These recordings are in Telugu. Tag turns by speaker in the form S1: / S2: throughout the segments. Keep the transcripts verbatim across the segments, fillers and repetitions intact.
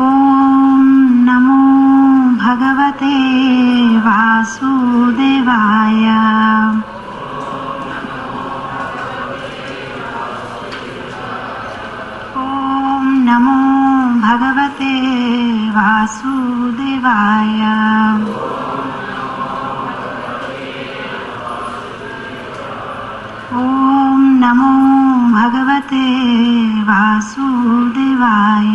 S1: ఓం నమో భగవతే వాసుదేవాయ. ఓం నమో భగవతే వాసుదేవాయ. ఓం నమో భగవతే వాసుదేవాయ.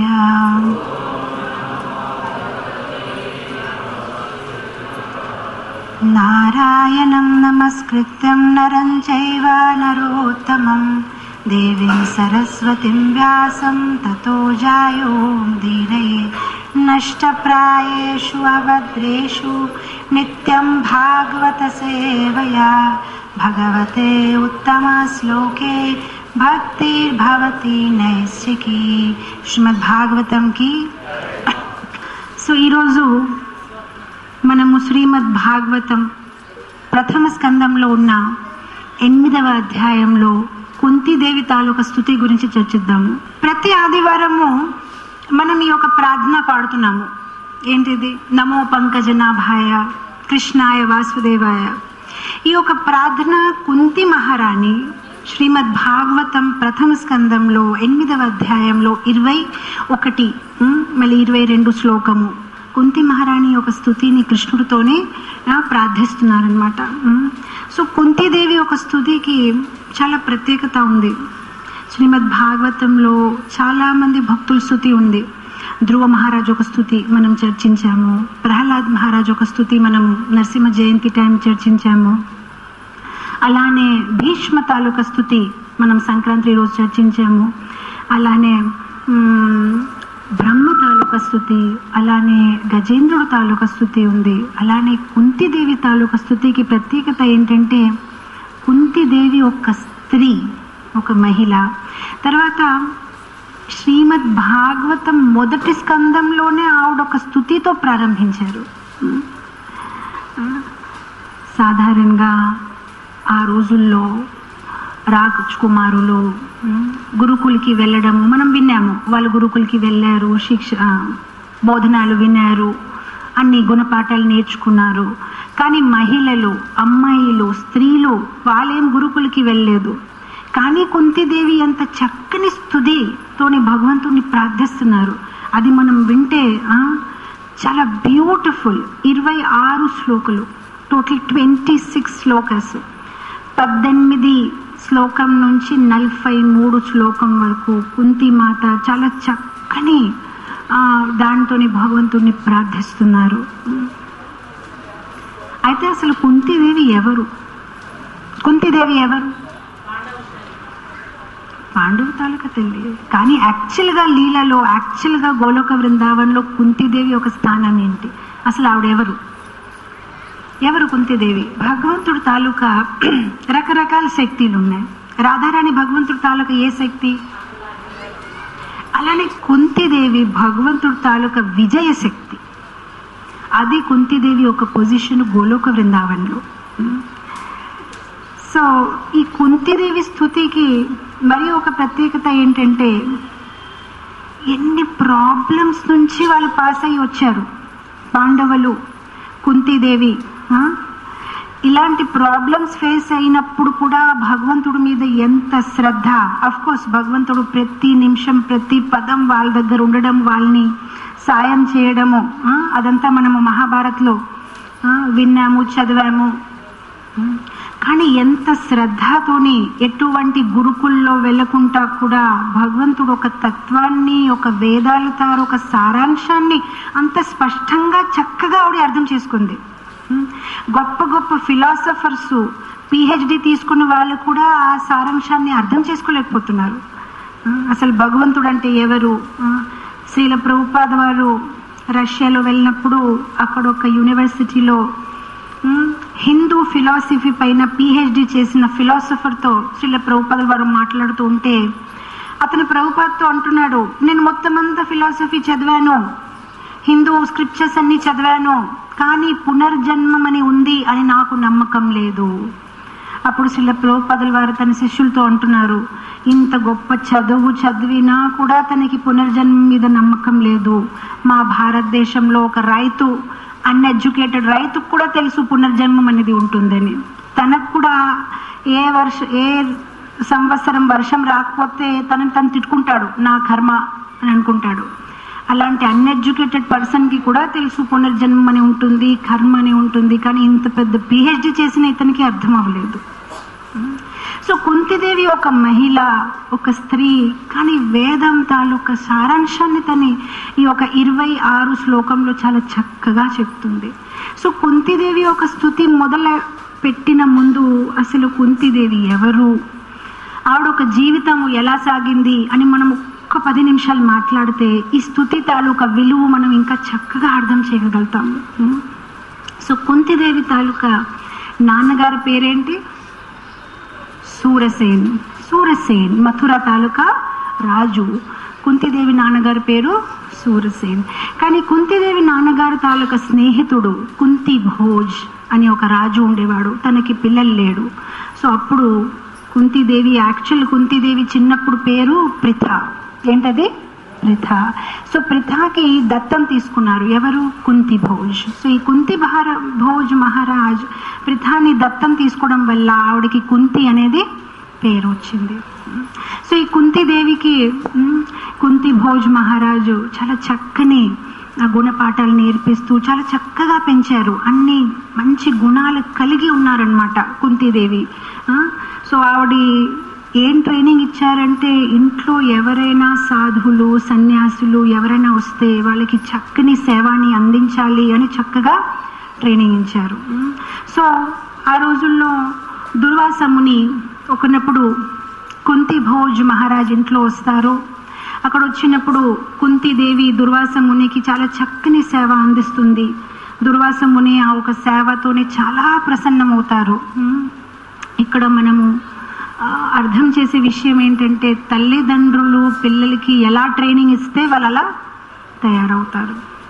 S1: నారాయణం నమస్కృత్యం నరం చైవ నరోత్తమం దేవీం సరస్వతిం వ్యాసం తతో జాయో దీరయే. నష్టప్రాయేషు అభద్రేషు నిత్యం భాగవత సేవయా భగవతే ఉత్తమ శ్లోకే భక్తిర్భవతి నైష్ఠికీ. శ్రీమద్ భాగవతంకి. సో ఈరోజు మనము శ్రీమద్ భాగవతం ప్రథమ స్కందంలో ఉన్న ఎనిమిదవ అధ్యాయంలో కుంతీదేవి తాలూకా స్తుతి గురించి చర్చిద్దాము. ప్రతి ఆదివారము మనం ఈ యొక్క ప్రార్థన పాడుతున్నాము. ఏంటిది? నమో పంకజనాభాయ కృష్ణాయ వాసుదేవాయ. ఈ యొక్క ప్రార్థన కుంతి మహారాణి శ్రీమద్ భాగవతం ప్రథమ స్కందంలో ఎనిమిదవ అధ్యాయంలో ఇరవై ఒకటి మళ్ళీ ఇరవై రెండు శ్లోకము కుంతి మహారాణి యొక్క స్తుతిని కృష్ణుడితోనే ప్రార్థిస్తున్నారనమాట. సో కుంతీదేవి యొక్క స్తుతికి చాలా ప్రత్యేకత ఉంది. శ్రీమద్ భాగవతంలో చాలా మంది భక్తుల స్తుతి ఉంది. ధ్రువ మహారాజు ఒక స్తుతి మనం చర్చించాము. ప్రహ్లాద్ మహారాజు ఒక స్తుతి మనం నరసింహ జయంతి టైం చర్చించాము. అలానే భీష్మ తాలూకా స్తుతి మనం సంక్రాంతి రోజు చర్చించాము. అలానే బ్రహ్మ తాలూకా స్తుతి, అలానే గజేంద్రుడు తాలూకా స్తుతి ఉంది. అలానే కుంతీదేవి తాలూకా స్తుతికి ప్రత్యేకత ఏంటంటే కుంతీదేవి ఒక స్త్రీ, ఒక మహిళ. తర్వాత శ్రీమద్ భాగవతం మొదటి స్కందంలోనే ఆవిడ ఒక స్తుతితో ప్రారంభించారు. సాధారణంగా ఆ రోజుల్లో రాజకుమారులు గురుకులకి వెళ్ళడము మనం విన్నాము. వాళ్ళు గురుకులకి వెళ్ళారు, శిక్ష బోధనాలు విన్నారు, అన్ని గుణపాఠాలు నేర్చుకున్నారు. కానీ మహిళలు, అమ్మాయిలు, స్త్రీలు వాళ్ళేం గురుకులకి వెళ్ళలేదు. కానీ కుంతీదేవి అంత చక్కని స్తుతితోని భగవంతుడిని ప్రార్థిస్తున్నారు. అది మనం వింటే చాలా బ్యూటిఫుల్. ఇరవై ఆరు శ్లోకులు, టోటల్ ట్వంటీ సిక్స్ శ్లోకస్. పద్దెనిమిది శ్లోకం నుంచి నలభై మూడు శ్లోకం వరకు కుంతి మాత చాలా చక్కని దాంతోని భగవంతుడిని ప్రార్థిస్తున్నారు. అయితే అసలు కుంతీదేవి ఎవరు? కుంతీదేవి ఎవరు? పాండవ తాలూకా తల్లి. కానీ యాక్చువల్గా లీలలో, యాక్చువల్గా గోలోక బృందావనంలో కుంతీదేవి ఒక స్థానం ఏంటి? అసలు ఆవిడ ఎవరు? ఎవరు కుంతీదేవి? భగవంతుడు తాలూకా రకరకాల శక్తులు ఉన్నాయి. రాధారాణి భగవంతుడు తాలూకా ఏ శక్తి? అలానే కుంతీదేవి భగవంతుడు తాలూకా విజయ శక్తి. అది కుంతీదేవి ఒక పొజిషన్ గోలోక బృందావనంలో. సో ఈ కుంతీదేవి స్తుతికి మరి ఒక ప్రత్యేకత ఏంటంటే ఎన్ని ప్రాబ్లమ్స్ నుంచి వాళ్ళు పాస్ అయ్యి వచ్చారు పాండవులు, కుంతీదేవి. ఇలాంటి ప్రాబ్లమ్స్ ఫేస్ అయినప్పుడు కూడా భగవంతుడి మీద ఎంత శ్రద్ధ. అఫ్ కోర్స్ భగవంతుడు ప్రతి నిమిషం ప్రతి పదం వాళ్ళ దగ్గర ఉండడం, వాళ్ళని సాయం చేయడము, అదంతా మనము మహాభారత్లో విన్నాము, చదివాము. కానీ ఎంత శ్రద్ధతోని ఎటువంటి గురుకుల్లో వెళ్ళకుండా కూడా భగవంతుడు ఒక తత్వాన్ని, ఒక వేదాలతో ఒక సారాంశాన్ని అంత స్పష్టంగా చక్కగా ఆవిడ అర్థం చేసుకుంది. గొప్ప గొప్ప ఫిలాసఫర్స్, పిహెచ్డి తీసుకున్న వాళ్ళు కూడా ఆ సారాంశాన్ని అర్థం చేసుకోలేకపోతున్నారు. అసలు భగవంతుడు అంటే ఎవరు? శ్రీల ప్రభుపాద వారు రష్యాలో వెళ్ళినప్పుడు అక్కడ ఒక యూనివర్సిటీలో హిందూ ఫిలాసఫీ పైన పిహెచ్డి చేసిన ఫిలాసఫర్తో శ్రీల ప్రభుపాద వారు మాట్లాడుతూ ఉంటే అతను ప్రభుపాదతో అంటున్నాడు, నేను మొత్తం అంతా ఫిలాసఫీ చదివాను, హిందూ స్క్రిప్చర్స్ అన్ని చదివాను, కానీ పునర్జన్మం అని ఉంది అని నాకు నమ్మకం లేదు. అప్పుడు శ్రీల ప్రభుపాదుల వారు తన శిష్యులతో అంటున్నారు, ఇంత గొప్ప చదువు చదివినా కూడా తనకి పునర్జన్మ మీద నమ్మకం లేదు. మా భారతదేశంలో ఒక రైతు, అన్ఎడ్యుకేటెడ్ రైతుకు కూడా తెలుసు పునర్జన్మం అనేది ఉంటుందని. తనకు కూడా ఏ వర్ష ఏ సంవత్సరం వర్షం రాకపోతే తనని తను తిట్టుకుంటాడు, నా కర్మ అని అనుకుంటాడు. అలాంటి అన్ఎడ్యుకేటెడ్ పర్సన్కి కూడా తెలుసు పునర్జన్మం అని ఉంటుంది, కర్మ అని ఉంటుంది. కానీ ఇంత పెద్ద పిహెచ్డి చేసిన ఇతనికి అర్థం అవ్వలేదు. సో కుంతిదేవి ఒక మహిళ, ఒక స్త్రీ, కానీ వేదం తాలూకా సారాంశాన్ని తని ఈ ఒక ఇరవై ఆరు శ్లోకంలో చాలా చక్కగా చెప్తుంది. సో కుంతిదేవి ఒక స్తుతి మొదలు పెట్టిన ముందు అసలు కుంతిదేవి ఎవరు, ఆవిడ ఒక జీవితం ఎలా సాగింది అని మనం ఒక్క పది నిమిషాలు మాట్లాడితే ఈ స్తుతి తాలూకా విలువ మనం ఇంకా చక్కగా అర్థం చేయగలుగుతాము. సో కుంతిదేవి తాలూకా నాన్నగారి పేరేంటి? సూరసేన్. సూరసేన్ మథుర తాలూకా రాజు. కుంతిదేవి నాన్నగారి పేరు సూరసేన్. కానీ కుంతిదేవి నాన్నగారు తాలూకా స్నేహితుడు కుంతి భోజ్ అని ఒక రాజు ఉండేవాడు. తనకి పిల్లలు లేడు. సో అప్పుడు కుంతిదేవి, యాక్చువల్ కుంతిదేవి చిన్నప్పుడు పేరు ప్రిథ. ఏంటది? ప్రిథ. సో ప్రిథాకి దత్తం తీసుకున్నారు ఎవరు? కుంతి భోజ్. సో ఈ కుంతి భార భోజ్ మహారాజ్ ప్రిథాని దత్తం తీసుకోవడం వల్ల ఆవిడకి కుంతి అనేది పేరు వచ్చింది. సో ఈ కుంతిదేవికి కుంతి భోజ్ మహారాజు చాలా చక్కని గుణపాఠాలు నేర్పిస్తూ చాలా చక్కగా పెంచారు. అన్ని మంచి గుణాలు కలిగి ఉన్నారనమాట కుంతిదేవి. సో ఆవిడ ఏం ట్రైనింగ్ ఇచ్చారంటే, ఇంట్లో ఎవరైనా సాధువులు, సన్యాసులు ఎవరైనా వస్తే వాళ్ళకి చక్కని సేవని అందించాలి అని చక్కగా ట్రైనింగ్ ఇచ్చారు. సో ఆ రోజుల్లో దుర్వాస ముని ఒకనప్పుడు కుంతి భోజ్ మహారాజ్ ఇంట్లో వస్తారు. అక్కడ వచ్చినప్పుడు కుంతిదేవి దుర్వాస మునికి చాలా చక్కని సేవ అందిస్తుంది. దుర్వాస ముని ఆ ఒక సేవతోనే చాలా ప్రసన్నమవుతారు. ఇక్కడ మనము అర్థం చేసే విషయం ఏంటంటే, తల్లిదండ్రులు పిల్లలకి ఎలా ట్రైనింగ్ ఇస్తే వాళ్ళు అలా తయారవుతారు.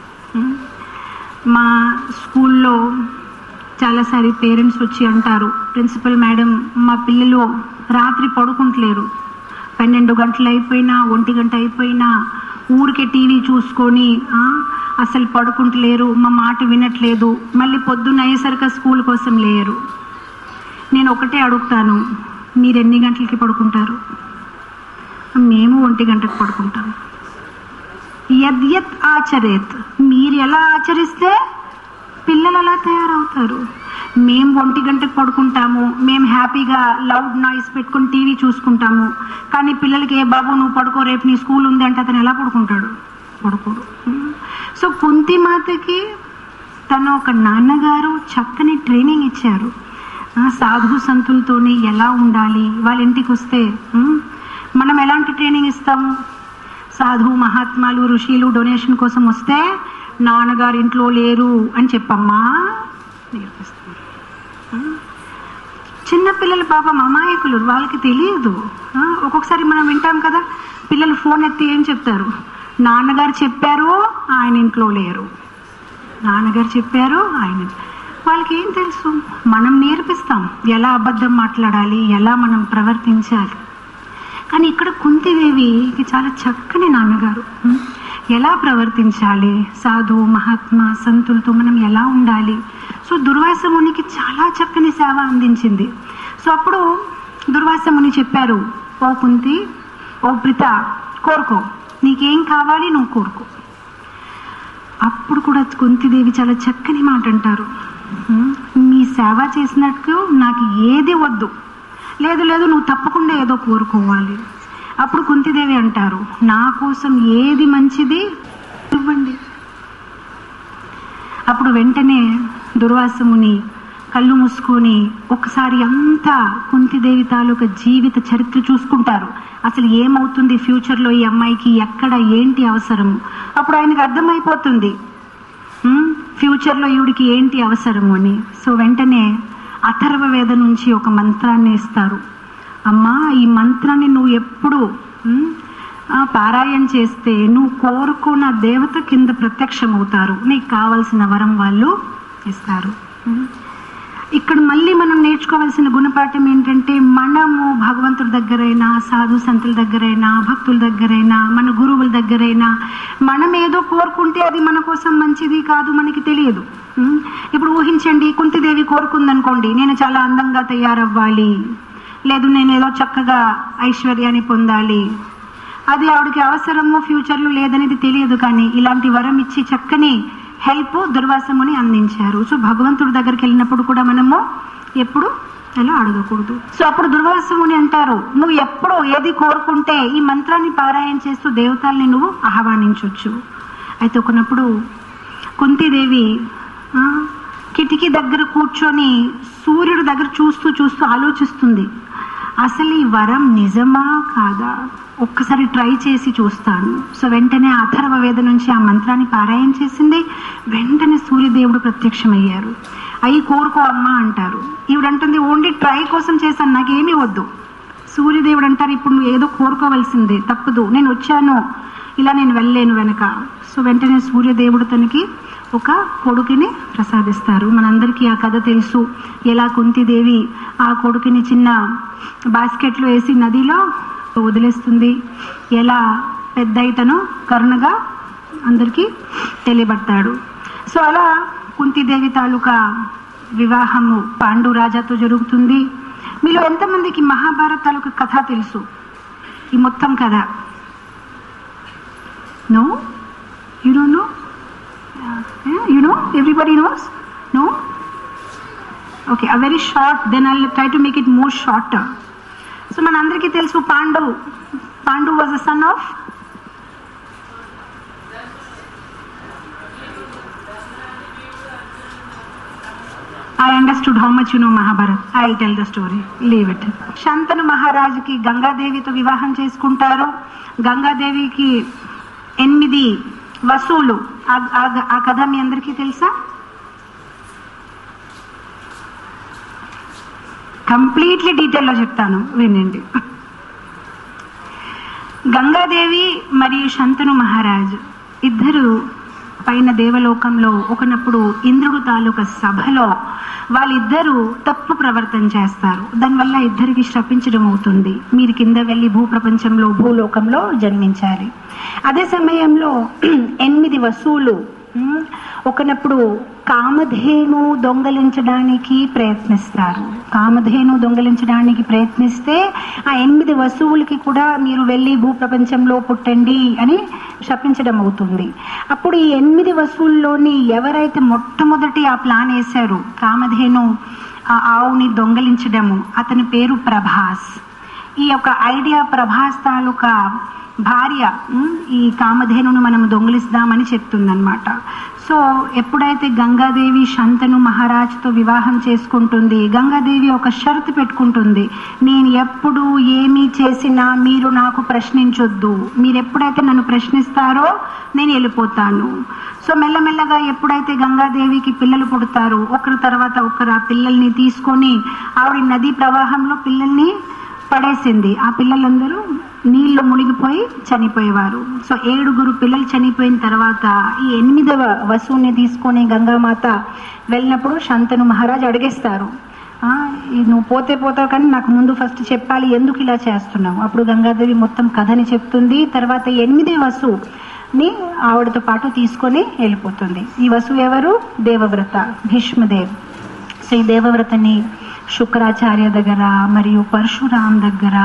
S1: మా స్కూల్లో చాలాసారి పేరెంట్స్ వచ్చి అంటారు, ప్రిన్సిపల్ మేడం మా పిల్లలు రాత్రి పడుకుంటలేరు, పన్నెండు గంటలు అయిపోయినా ఒంటి గంట అయిపోయినా ఊరికే టీవీ చూసుకొని అసలు పడుకుంటలేరు, మా మాట వినట్లేదు, మళ్ళీ పొద్దున్న అయ్యేసరికి స్కూల్ కోసం లేరు. నేను ఒకటే అడుగుతాను, మీరు ఎన్ని గంటలకి పడుకుంటారు? మేము ఒంటి గంటకు పడుకుంటాం. యద్యత్ ఆచరేత్, మీరు ఎలా ఆచరిస్తే పిల్లలు అలా తయారవుతారు. మేము ఒంటి గంటకు పడుకుంటాము, మేము హ్యాపీగా లౌడ్ నాయిస్ పెట్టుకుని టీవీ చూసుకుంటాము. కానీ పిల్లలకి, ఏ బాబు నువ్వు పడుకో, రేపు నీ స్కూల్ ఉంది అంటే అతను ఎలా పడుకుంటాడు? పడుకోడు. సో కుంతి మాతకి తన ఒక నాన్నగారు చక్కని ట్రైనింగ్ ఇచ్చారు. సాధు సంతులతోని ఎలా ఉండాలి, వాళ్ళ ఇంటికి వస్తే మనం ఎలాంటి ట్రైనింగ్ ఇస్తాము? సాధు మహాత్మాలు ఋషులు డొనేషన్ కోసం వస్తే నాన్నగారు ఇంట్లో లేరు అని చెప్పమ్మా నేర్పిస్తాం. చిన్నపిల్లలు పాపం అమాయకులు, వాళ్ళకి తెలియదు. ఒక్కొక్కసారి మనం వింటాం కదా, పిల్లలు ఫోన్ ఎత్తి ఏం చెప్తారు? నాన్నగారు చెప్పారు, ఆయన ఇంట్లో లేరు. నాన్నగారు చెప్పారు, ఆయన. వాళ్ళకి ఏం తెలుసు? మనం నేర్పిస్తాం ఎలా అబద్ధం మాట్లాడాలి, ఎలా మనం ప్రవర్తించాలి. కానీ ఇక్కడ కుంతిదేవికి చాలా చక్కని నాన్నగారు, ఎలా ప్రవర్తించాలి, సాధు మహాత్మా సంతులతో మనం ఎలా ఉండాలి. సో దుర్వాస మునికి చాలా చక్కని సేవ అందించింది. సో అప్పుడు దుర్వాస ముని చెప్పారు, ఓ కుంతి, ఓ ప్రిత, కోరుకో, నీకేం కావాలి నువ్వు కోరుకో. అప్పుడు కూడా కుంతిదేవి చాలా చక్కని మాట అంటారు, మీ సేవ చేసినట్టు నాకు ఏది వద్దు, లేదు లేదు నువ్వు తప్పకుండా ఏదో కోరుకోవాలి. అప్పుడు కుంతిదేవి అంటారు, నా కోసం ఏది మంచిది ఇవ్వండి. అప్పుడు వెంటనే దుర్వాస ముని కళ్ళు మూసుకొని ఒకసారి అంతా కుంతిదేవి తాలూకా జీవిత చరిత్ర చూసుకుంటారు. అసలు ఏమవుతుంది ఫ్యూచర్లో ఈ అమ్మాయికి, ఎక్కడ ఏంటి అవసరము. అప్పుడు ఆయనకు అర్థమైపోతుంది ఫ్యూచర్లో ఈవిడికి ఏంటి అవసరము అని. సో వెంటనే అథర్వ వేద నుంచి ఒక మంత్రాన్ని ఇస్తారు. అమ్మా, ఈ మంత్రాన్ని నువ్వు ఎప్పుడు పారాయణ చేస్తే నువ్వు కోరుకున్న దేవత కింద ప్రత్యక్షమవుతారు, నీకు కావలసిన వరం వాళ్ళు ఇస్తారు. ఇక్కడ మళ్ళీ మనం నేర్చుకోవాల్సిన గుణపాఠం ఏంటంటే, మనము భగవంతుడి దగ్గరైనా, సాధు సంతుల దగ్గరైనా, భక్తుల దగ్గరైనా, మన గురువుల దగ్గరైనా మనం ఏదో కోరుకుంటే అది మన కోసం మంచిది కాదు, మనకి తెలియదు. ఇప్పుడు ఊహించండి, కుంతిదేవి కోరుకుందనుకోండి, నేను చాలా అందంగా తయారవ్వాలి, లేదు నేను ఏదో చక్కగా ఐశ్వర్యాన్ని పొందాలి. అది ఆవిడకి అవసరము ఫ్యూచర్లో లేదనేది తెలియదు, కానీ ఇలాంటి వరం ఇచ్చి చక్కని హెల్ప్ దుర్వాసముని అందించారు. సో భగవంతుడి దగ్గరికి వెళ్ళినప్పుడు కూడా మనము ఎప్పుడు అలా అడగకూడదు. సో అప్పుడు దుర్వాసముని అంటారు, నువ్వు ఎప్పుడు ఏది కోరుకుంటే ఈ మంత్రాన్ని పారాయణ చేస్తూ దేవతల్ని నువ్వు ఆహ్వానించవచ్చు. అయితే ఒకనప్పుడు కుంతిదేవి కిటికీ దగ్గర కూర్చొని సూర్యుడి దగ్గర చూస్తూ చూస్తూ ఆలోచిస్తుంది, అసలు ఈ వరం నిజమా కాదా, ఒక్కసారి ట్రై చేసి చూస్తాను. సో వెంటనే అథర్వ వేద నుంచి ఆ మంత్రాన్ని పారాయణ చేసింది. వెంటనే సూర్యదేవుడు ప్రత్యక్షమయ్యారు. అయ్యి కోరుకో అమ్మా అంటారు. ఈవిడంటుంది, ఓన్లీ ట్రై కోసం చేశాను, నాకేమీ వద్దు. సూర్యదేవుడు అంటారు, ఇప్పుడు నువ్వు ఏదో కోరుకోవాల్సిందే, తప్పదు, నేను వచ్చాను, ఇలా నేను వెళ్ళలేను వెనక. సో వెంటనే సూర్యదేవుడు తనకి ఒక కొడుకుని ప్రసాదిస్తారు. మనందరికీ ఆ కథ తెలుసు, ఎలా కుంతిదేవి ఆ కొడుకుని చిన్న బాస్కెట్లో వేసి నదిలో వదిలేస్తుంది, ఎలా పెద్ద ఇతను కరుణగా అందరికీ తెలియబడతాడు. సో అలా కుంతిదేవి తాలూకా వివాహము పాండు రాజాతో జరుగుతుంది. మీలో ఎంతమందికి మహాభారత్ తాలూకా కథ తెలుసు? ఈ మొత్తం కథ know, you don't know? You know, everybody knows? Know? Okay, a very short, then I will try to make it more shorter. So మనందరికీ తెలుసు, Pandu Pandu was a son of I understood how much you know Mahabharata. I'll tell the story. Leave it. Shantanu మహారాజుకి గంగాదేవితో వివాహం చేసుకుంటారు. గంగాదేవికి ఎనిమిది వసువులు. ఆ కథ మీ అందరికీ తెలుసా? కంప్లీట్లీ డీటెయిల్లో చెప్తాను, వినండి. గంగాదేవి మరియు శంతను మహారాజు ఇద్దరు పైన దేవలోకంలో ఒకనప్పుడు ఇంద్రుడు తాలూకా సభలో వాళ్ళిద్దరూ తప్పు ప్రవర్తన చేస్తారు. దానివల్ల ఇద్దరికి శ్రపించడం అవుతుంది, మీరు కింద వెళ్ళి భూప్రపంచంలో భూలోకంలో జన్మించాలి. అదే సమయంలో ఎనిమిది వసువులు ఒకనప్పుడు కామధేను దొంగలించడానికి ప్రయత్నిస్తారు. కామధేను దొంగలించడానికి ప్రయత్నిస్తే ఆ ఎనిమిది వసువులకి కూడా మీరు వెళ్ళి భూప్రపంచంలో పుట్టండి అని శపించడం అవుతుంది. అప్పుడు ఈ ఎనిమిది వసువుల్లోని ఎవరైతే మొట్టమొదటి ఆ ప్లాన్ వేశారు కామధేను ఆ ఆవుని దొంగలించడము, అతని పేరు ప్రభాస్. ఈ యొక్క ఐడియా ప్రభాస్ తాలూకా భార్య ఈ కామధేనును మనం దొంగిలిస్తామని చెప్తుందన్నమాట. సో ఎప్పుడైతే గంగాదేవి శంతను మహారాజుతో వివాహం చేసుకుంటుంది, గంగాదేవి ఒక షరతు పెట్టుకుంటుంది, నేను ఎప్పుడు ఏమి చేసినా మీరు నాకు ప్రశ్నించొద్దు, మీరు ఎప్పుడైతే నన్ను ప్రశ్నిస్తారో నేను వెళ్ళిపోతాను. సో మెల్లమెల్లగా ఎప్పుడైతే గంగాదేవికి పిల్లలు పుడతారు, ఒకరి తర్వాత ఒకరు ఆ పిల్లల్ని తీసుకొని ఆవిడ నదీ ప్రవాహంలో పిల్లల్ని పడేసింది. ఆ పిల్లలందరూ నీళ్లు మునిగిపోయి చనిపోయేవారు. సో ఏడుగురు పిల్లలు చనిపోయిన తర్వాత ఈ ఎనిమిదవ వసువుని తీసుకొని గంగామాత వెళ్ళినప్పుడు శంతను మహారాజు అడిగేస్తారు, నువ్వు పోతే పోతావు కానీ నాకు ముందు ఫస్ట్ చెప్పాలి, ఎందుకు ఇలా చేస్తున్నావు? అప్పుడు గంగాదేవి మొత్తం కథని చెప్తుంది. తర్వాత ఎనిమిది వసుని ఆవిడతో పాటు తీసుకొని వెళ్ళిపోతుంది. ఈ వసువు ఎవరు? దేవవ్రత, భీష్మదేవ్. సో ఈ దేవవ్రతని శుక్రాచార్య దగ్గర మరియు పరశురామ్ దగ్గర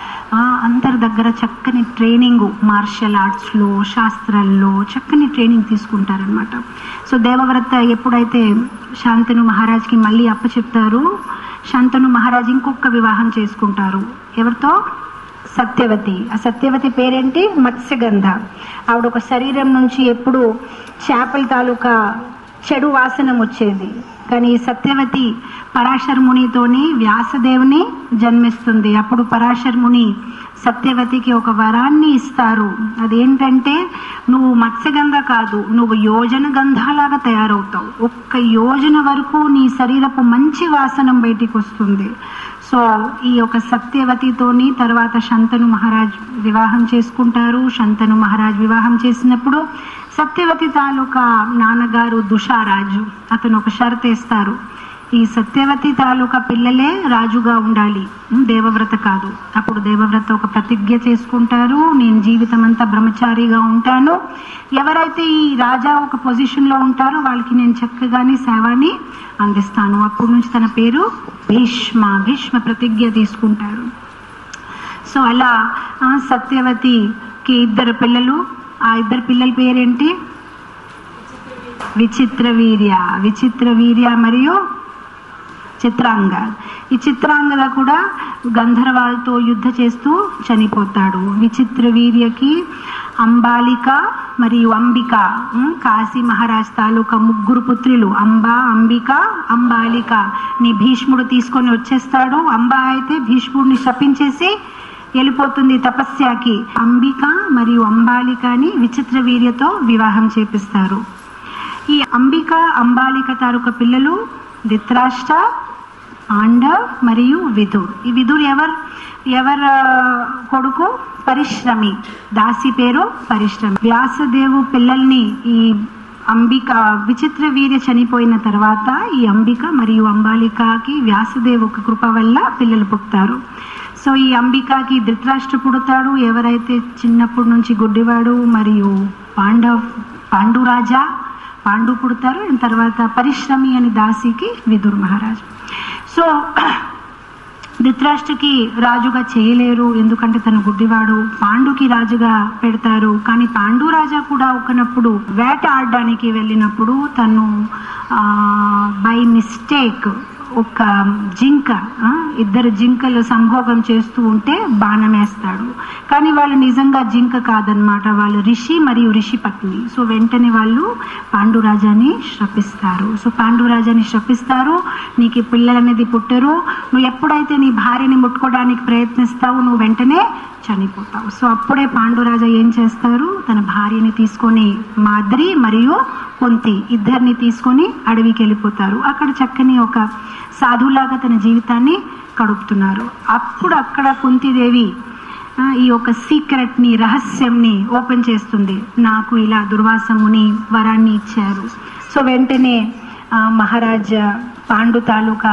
S1: అందరి దగ్గర చక్కని ట్రైనింగ్, మార్షల్ ఆర్ట్స్లో శాస్త్రాల్లో చక్కని ట్రైనింగ్ తీసుకుంటారనమాట. సో దేవవ్రత ఎప్పుడైతే శాంతను మహారాజ్కి మళ్ళీ అప్పచెప్తారు, శాంతను మహారాజ్ ఇంకొక వివాహం చేసుకుంటారు. ఎవరితో? సత్యవతి. ఆ సత్యవతి పేరేంటి? మత్స్యగంధ. ఆవిడ ఒక శరీరం నుంచి ఎప్పుడు చేపల తాలూకా చెడు వాసనం వచ్చేది. కానీ సత్యవతి పరాశర్ మునితోని వ్యాసదేవుని జన్మిస్తుంది. అప్పుడు పరాశర్ ముని సత్యవతికి ఒక వరాన్ని ఇస్తారు. అదేంటంటే, నువ్వు మత్స్యగంధ కాదు, నువ్వు యోజన గంధాలాగా తయారవుతావు. ఒక్క యోజన వరకు నీ శరీరపు మంచి వాసనం బయటికి వస్తుంది. సో ఈ యొక్క సత్యవతితోని తర్వాత శంతను మహారాజ్ వివాహం చేసుకుంటారు. శంతను మహారాజ్ వివాహం చేసినప్పుడు సత్యవతి తాలూకా నాన్నగారు దుషారాజు అతను ఒక షరతు వేస్తారు, ఈ సత్యవతి తాలూకా పిల్లలే రాజుగా ఉండాలి, దేవవ్రత కాదు. అప్పుడు దేవవ్రత ఒక ప్రతిజ్ఞ చేసుకుంటారు, నేను జీవితం అంతా బ్రహ్మచారిగా ఉంటాను, ఎవరైతే ఈ రాజా ఒక పొజిషన్ లో ఉంటారో వాళ్ళకి నేను చక్కగానే సేవని అందిస్తాను. అప్పటి నుంచి తన పేరు భీష్మ, భీష్మ ప్రతిజ్ఞ తీసుకుంటారు. సో అలా సత్యవతికి ఇద్దరు పిల్లలు. ఆ ఇద్దరు పిల్లల పేరేంటి? విచిత్ర వీర్య, విచిత్ర వీర్య మరియు చిత్రాంగ. ఈ చిత్రాంగద కూడా గంధర్వాలతో యుద్ధ చేస్తూ చనిపోతాడు. విచిత్ర వీర్యకి అంబాలిక మరియు అంబిక, కాశీ మహారాజ్ తాలూకా ముగ్గురు పుత్రులు, అంబా, అంబిక, అంబాలిక ని భీష్ముడు తీసుకొని వచ్చేస్తాడు. అంబా అయితే భీష్ముడిని శపించేసి వెళ్ళిపోతుంది తపస్యాకి. అంబిక మరియు అంబాలికని విచిత్ర వీర్యతో వివాహం చేపిస్తారు. ఈ అంబిక అంబాలిక తాలూకా పిల్లలు ధృతరాష్ట్ర, పాండవ్ మరియు విదుర్. ఈ విదుర్ ఎవరు ఎవరు కొడుకు? పరిశ్రమి, దాసి పేరు పరిశ్రమి. వ్యాసదేవు పిల్లల్ని ఈ అంబిక, విచిత్ర వీర్య చనిపోయిన తర్వాత ఈ అంబిక మరియు అంబాలికకి వ్యాసదేవు కృప వల్ల పిల్లలు పుట్టారు. సో ఈ అంబికకి ధృతరాష్ట్ర పుడతాడు, ఎవరైతే చిన్నప్పటి నుంచి గుడ్డివాడు, మరియు పాండవ్ పాండురాజా పాండు పుడతారు. తర్వాత పరిశ్రమి అని దాసికి విదుర్ మహారాజు. సో ధృతరాష్ట్రకి రాజుగా చేయలేరు, ఎందుకంటే తను గుడ్డివాడు. పాండుకి రాజుగా పెడతారు, కానీ పాండు రాజా కూడా ఒకనప్పుడు వేట ఆడడానికి వెళ్ళినప్పుడు తను బై మిస్టేక్ ఒక జింక, ఇద్దరు జింకలు సంభోగం చేస్తూ ఉంటే బాణం వేస్తాడు. కానీ వాళ్ళు నిజంగా జింక కాదనమాట, వాళ్ళు ఋషి మరియు ఋషి పత్ని. సో వెంటనే వాళ్ళు పాండురాజాని శపిస్తారు. సో పాండురాజాని శపిస్తారు, నీకు పిల్లలు అనేది పుట్టరు, నువ్వు ఎప్పుడైతే నీ భార్యని ముట్టుకోవడానికి ప్రయత్నిస్తావు నువ్వు వెంటనే చనిపోతావు. సో అప్పుడే పాండురాజా ఏం చేస్తారు, తన భార్యని తీసుకొని మాద్రి మరియు కుంతి ఇద్దరిని తీసుకొని అడవికి వెళ్ళిపోతారు. అక్కడ చక్కని ఒక సాధులాగా తన జీవితాన్ని గడుపుతున్నారు. అప్పుడు అక్కడ కుంతిదేవి ఈ యొక్క సీక్రెట్ ని, రహస్యంని ఓపెన్ చేస్తుంది. నాకు ఇలా దుర్వాసముని వరాన్ని ఇచ్చారు. సో వెంటనే మహారాజా పాండు తాలూకా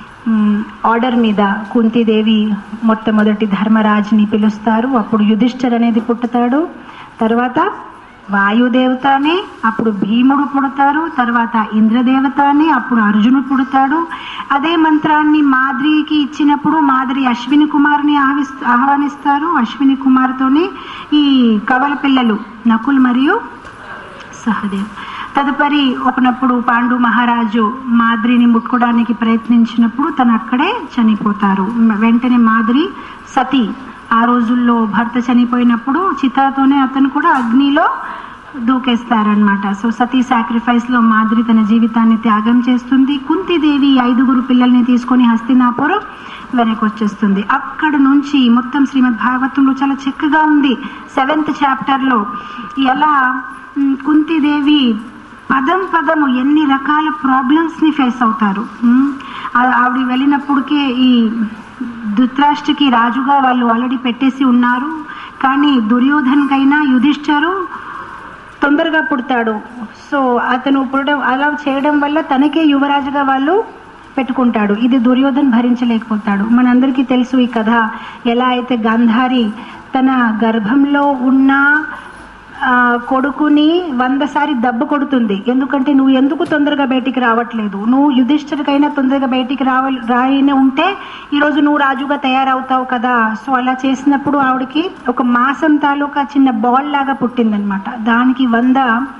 S1: ఆర్డర్ మీద కుంతిదేవి మొట్టమొదటి ధర్మరాజుని పిలుస్తారు. అప్పుడు యుధిష్ఠిర్ అనేది పుట్టుతాడు, తర్వాత వాయుదేవతని, అప్పుడు భీముడు పుడతారు, తర్వాత ఇంద్రదేవతని, అప్పుడు అర్జునుడు పుడతాడు. అదే మంత్రాన్ని మాద్రికి ఇచ్చినప్పుడు మాద్రి అశ్విని కుమార్ని ఆహ్వానిస్తారు. అశ్విని కుమార్తోనే ఈ కవల పిల్లలు నకుల్ మరియు సహదేవ్. తదుపరి ఒకనప్పుడు పాండు మహారాజు మాద్రిని ముట్టుకోవడానికి ప్రయత్నించినప్పుడు తను అక్కడే చనిపోతారు. వెంటనే మాద్రి సతీ, ఆ రోజుల్లో భర్త చనిపోయినప్పుడు చితాతోనే అతను కూడా అగ్నిలో దూకేస్తారనమాట. సో సతీ సాక్రిఫైస్ లో మాద్రి తన జీవితాన్ని త్యాగం చేస్తుంది. కుంతిదేవి ఐదుగురు పిల్లల్ని తీసుకొని హస్తినాపురం వెనక్కి వచ్చేస్తుంది. అక్కడ నుంచి మొత్తం శ్రీమద్ భాగవతంలో చాలా చక్కగా ఉంది. సెవెంత్ చాప్టర్ లో ఎలా కుంతిదేవి పదం పదము ఎన్ని రకాల ప్రాబ్లమ్స్ ని ఫేస్ అవుతారు. ఆవిడ వెళ్ళినప్పటికే ఈ ధృతరాష్ట్రకి రాజుగా వాళ్ళు ఆల్రెడీ పెట్టేసి ఉన్నారు, కానీ దుర్యోధన్కైనా యుధిష్ఠిరు తొందరగా పుడతాడు. సో అతను పుట్టడం అలా చేయడం వల్ల తనకే యువరాజుగా వాళ్ళు పెట్టుకుంటాడు. ఇది దుర్యోధన్ భరించలేకపోతాడు. మనందరికీ తెలుసు ఈ కథ, ఎలా అయితే గాంధారి తన గర్భంలో ఉన్న కొడుకుని వంద సారి దెబ్బ కొడుతుంది. ఎందుకంటే నువ్వు ఎందుకు తొందరగా బయటికి రావట్లేదు, నువ్వు యుధిష్ఠిరికైనా తొందరగా బయటికి రావ రాయిన ఉంటే ఈరోజు నువ్వు రాజుగా తయారవుతావు కదా. సో అలా చేసినప్పుడు ఆవిడకి ఒక మాసం తాలూకా చిన్న బాల్ లాగా పుట్టిందనమాట. దానికి వంద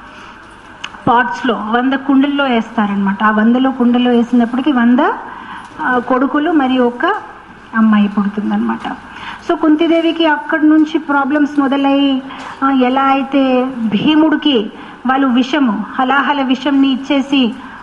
S1: పాట్స్ లో వంద కుండల్లో వేస్తారనమాట. ఆ వందలో కుండలో వేసినప్పటికీ వంద కొడుకులు మరియు ఒక అమ్మాయి పుడుతుందనమాట. సో కుంతిదేవికి అక్కడి నుంచి ప్రాబ్లమ్స్ మొదలై ఎలా అయితే భీముడికి వాళ్ళు విషము హలాహల విషంని ఇచ్చేసి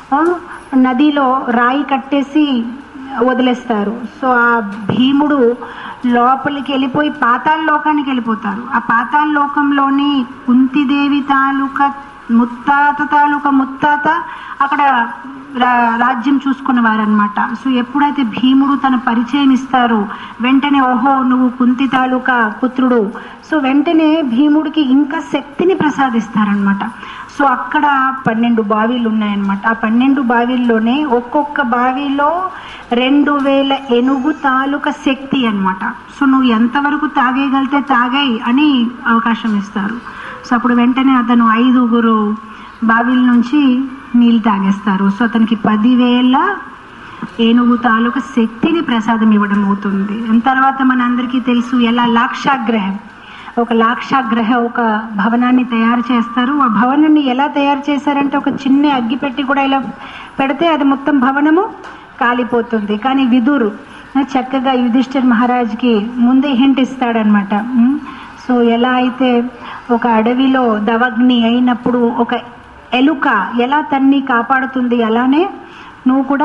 S1: నదిలో రాయి కట్టేసి వదిలేస్తారు. సో ఆ భీముడు లోపలికి వెళ్ళిపోయి పాతాళ లోకానికి వెళ్ళిపోతారు. ఆ పాతాళ లోకంలోని కుంతిదేవి తాలూకా ముత్తాత తాలూకా ముత్తాత అక్కడ రాజ్యం చూసుకున్నవారనమాట. సో ఎప్పుడైతే భీముడు తన పరిచయం ఇస్తారో వెంటనే ఓహో నువ్వు కుంతి తాలూకా పుత్రుడు, సో వెంటనే భీముడికి ఇంకా శక్తిని ప్రసాదిస్తారనమాట. సో అక్కడ పన్నెండు బావిలు ఉన్నాయన్నమాట. ఆ పన్నెండు బావిల్లోనే ఒక్కొక్క బావిలో రెండు వేల ఏనుగు తాలూకా శక్తి అనమాట. సో నువ్వు ఎంతవరకు తాగేయగలితే తాగాయి అని అవకాశం ఇస్తారు. సో అప్పుడు వెంటనే అతను ఐదుగురు బావిల నుంచి నీళ్ళు తాగేస్తారు. సో అతనికి పదివేల ఏనుగు తాలూకా శక్తిని ప్రసాదం ఇవ్వడం అవుతుంది. తర్వాత మనందరికీ తెలుసు ఎలా లాక్షాగ్రహం, ఒక లాక్షాగ్రహ ఒక భవనాన్ని తయారు చేస్తారు. ఆ భవనాన్ని ఎలా తయారు చేశారంటే ఒక చిన్న అగ్గి పెట్టి కూడా ఇలా పెడితే అది మొత్తం భవనము కాలిపోతుంది. కానీ విదురు చక్కగా యుధిష్ఠిర్ మహారాజ్కి ముందే హింట్ ఇస్తాడనమాట. సో ఎలా అయితే ఒక అడవిలో దవగ్ని అయినప్పుడు ఒక ఎలుక ఎలా తన్ని కాపాడుతుంది, అలానే నువ్వు కూడా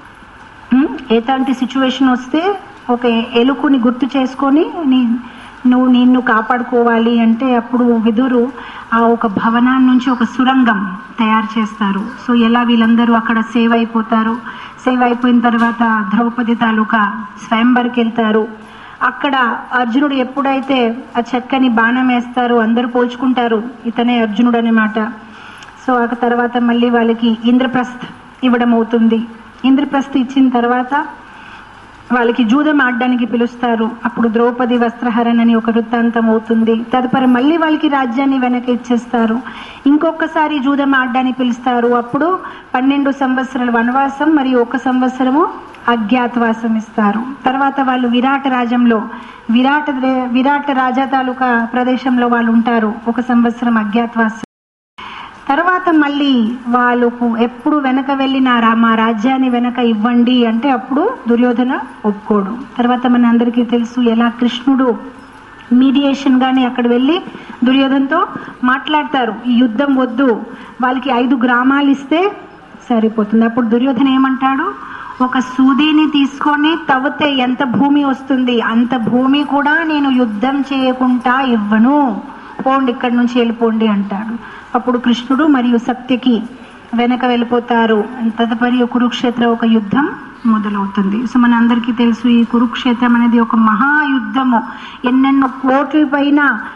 S1: ఎలాంటి సిచ్యువేషన్ వస్తే ఒక ఎలుకని గుర్తు చేసుకొని నీ నువ్వు నిన్ను కాపాడుకోవాలి అంటే అప్పుడు విదురు ఆ ఒక భవనాన్ని నుంచి ఒక సురంగం తయారు చేస్తారు. సో ఎలా వీళ్ళందరూ అక్కడ సేవ్ అయిపోతారు. సేవ్ అయిపోయిన తర్వాత ద్రౌపది తాలూకా స్వయంవర్కి వెళ్తారు. అక్కడ అర్జునుడు ఎప్పుడైతే ఆ చక్కని బాణం వేస్తారో అందరూ పోల్చుకుంటారు ఇతనే అర్జునుడు అన్నమాట. సో ఆ తర్వాత మళ్ళీ వాళ్ళకి ఇంద్రప్రస్థ ఇవ్వడం అవుతుంది. ఇంద్రప్రస్థ ఇచ్చిన తర్వాత వాళ్ళకి జూదం ఆడడానికి పిలుస్తారు. అప్పుడు ద్రౌపది వస్త్రహరణ అని ఒక వృత్తాంతం అవుతుంది. తదుపరి మళ్ళీ వాళ్ళకి రాజ్యాన్ని వెనక ఇచ్చేస్తారు. ఇంకొకసారి జూదం ఆడడానికి పిలుస్తారు. అప్పుడు పన్నెండు సంవత్సరాల వనవాసం మరియు ఒక సంవత్సరము అజ్ఞాతవాసం ఇస్తారు. తర్వాత వాళ్ళు విరాట రాజ్యంలో విరాట విరాట రాజా తాలూకా ప్రదేశంలో వాళ్ళు ఉంటారు. ఒక సంవత్సరం అజ్ఞాతవాసం. తర్వాత మళ్ళీ వాళ్ళకు ఎప్పుడు వెనక వెళ్ళినారా మా రాజ్యాన్ని వెనక ఇవ్వండి అంటే అప్పుడు దుర్యోధన ఒప్పుకోడు. తర్వాత మన అందరికీ తెలుసు ఎలా కృష్ణుడు మీడియేషన్ గానే అక్కడ వెళ్ళి దుర్యోధనతో మాట్లాడతారు. ఈ యుద్ధం వద్దు, వాళ్ళకి ఐదు గ్రామాలు ఇస్తే సరిపోతుంది. అప్పుడు దుర్యోధన ఏమంటాడు, ఒక సూదిని తీసుకొని తవ్వితే ఎంత భూమి వస్తుంది, అంత భూమి కూడా నేను యుద్ధం చేయకుండా ఇవ్వను, పోండి ఇక్కడి నుంచి వెళ్ళిపోండి అంటాడు. అప్పుడు కృష్ణుడు మరియు సత్యకి వెనక వెళ్ళిపోతారు. తదుపరి కురుక్షేత్ర ఒక యుద్ధం మొదలవుతుంది. సో మన అందరికీ తెలుసు ఈ కురుక్షేత్రం అనేది ఒక మహాయుద్ధము. ఎన్నెన్నో కోట్ల పైన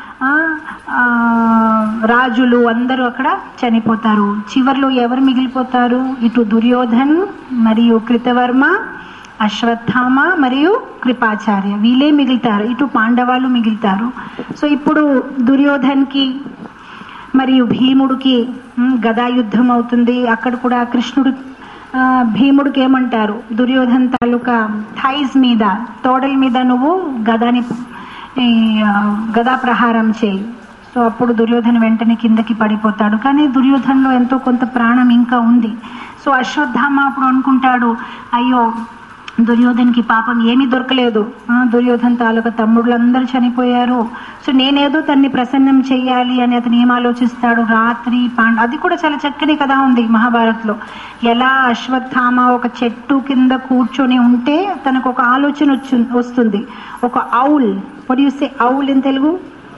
S1: రాజులు అందరూ అక్కడ చనిపోతారు. చివర్లో ఎవరు మిగిలిపోతారు, ఇటు దుర్యోధన్ మరియు కృతవర్మ, అశ్వత్థామ మరియు కృపాచార్య వీళ్ళే మిగులుతారు. ఇటు పాండవాలు మిగులుతారు. సో ఇప్పుడు దుర్యోధన్కి మరియు భీముడికి గదా యుద్ధం అవుతుంది. అక్కడ కూడా కృష్ణుడు భీముడికి ఏమంటారు, దుర్యోధన్ తాలూకా థైస్ మీద తోడల మీద నువ్వు గదాని గదా ప్రహారం చేయి. సో అప్పుడు దుర్యోధన్ వెంటనే కిందకి పడిపోతాడు. కానీ దుర్యోధన్లో ఎంతో కొంత ప్రాణం ఇంకా ఉంది. సో అశ్వత్థామ అప్పుడు అనుకుంటాడు, అయ్యో దుర్యోధన్కి పాపం ఏమీ దొరకలేదు, దుర్యోధన్ తాలూకా తమ్ముళ్ళందరూ చనిపోయారు, సో నేనేదో తన్ని ప్రసన్నం చెయ్యాలి అని అతను ఏం ఆలోచిస్తాడు. రాత్రి పాండ అది కూడా చాలా చక్కని కథ ఉంది మహాభారత్లో. ఎలా అశ్వత్థామ ఒక చెట్టు కింద కూర్చొని ఉంటే తనకు ఒక ఆలోచన వచ్చి వస్తుంది ఒక owl, what you say owl in Telugu?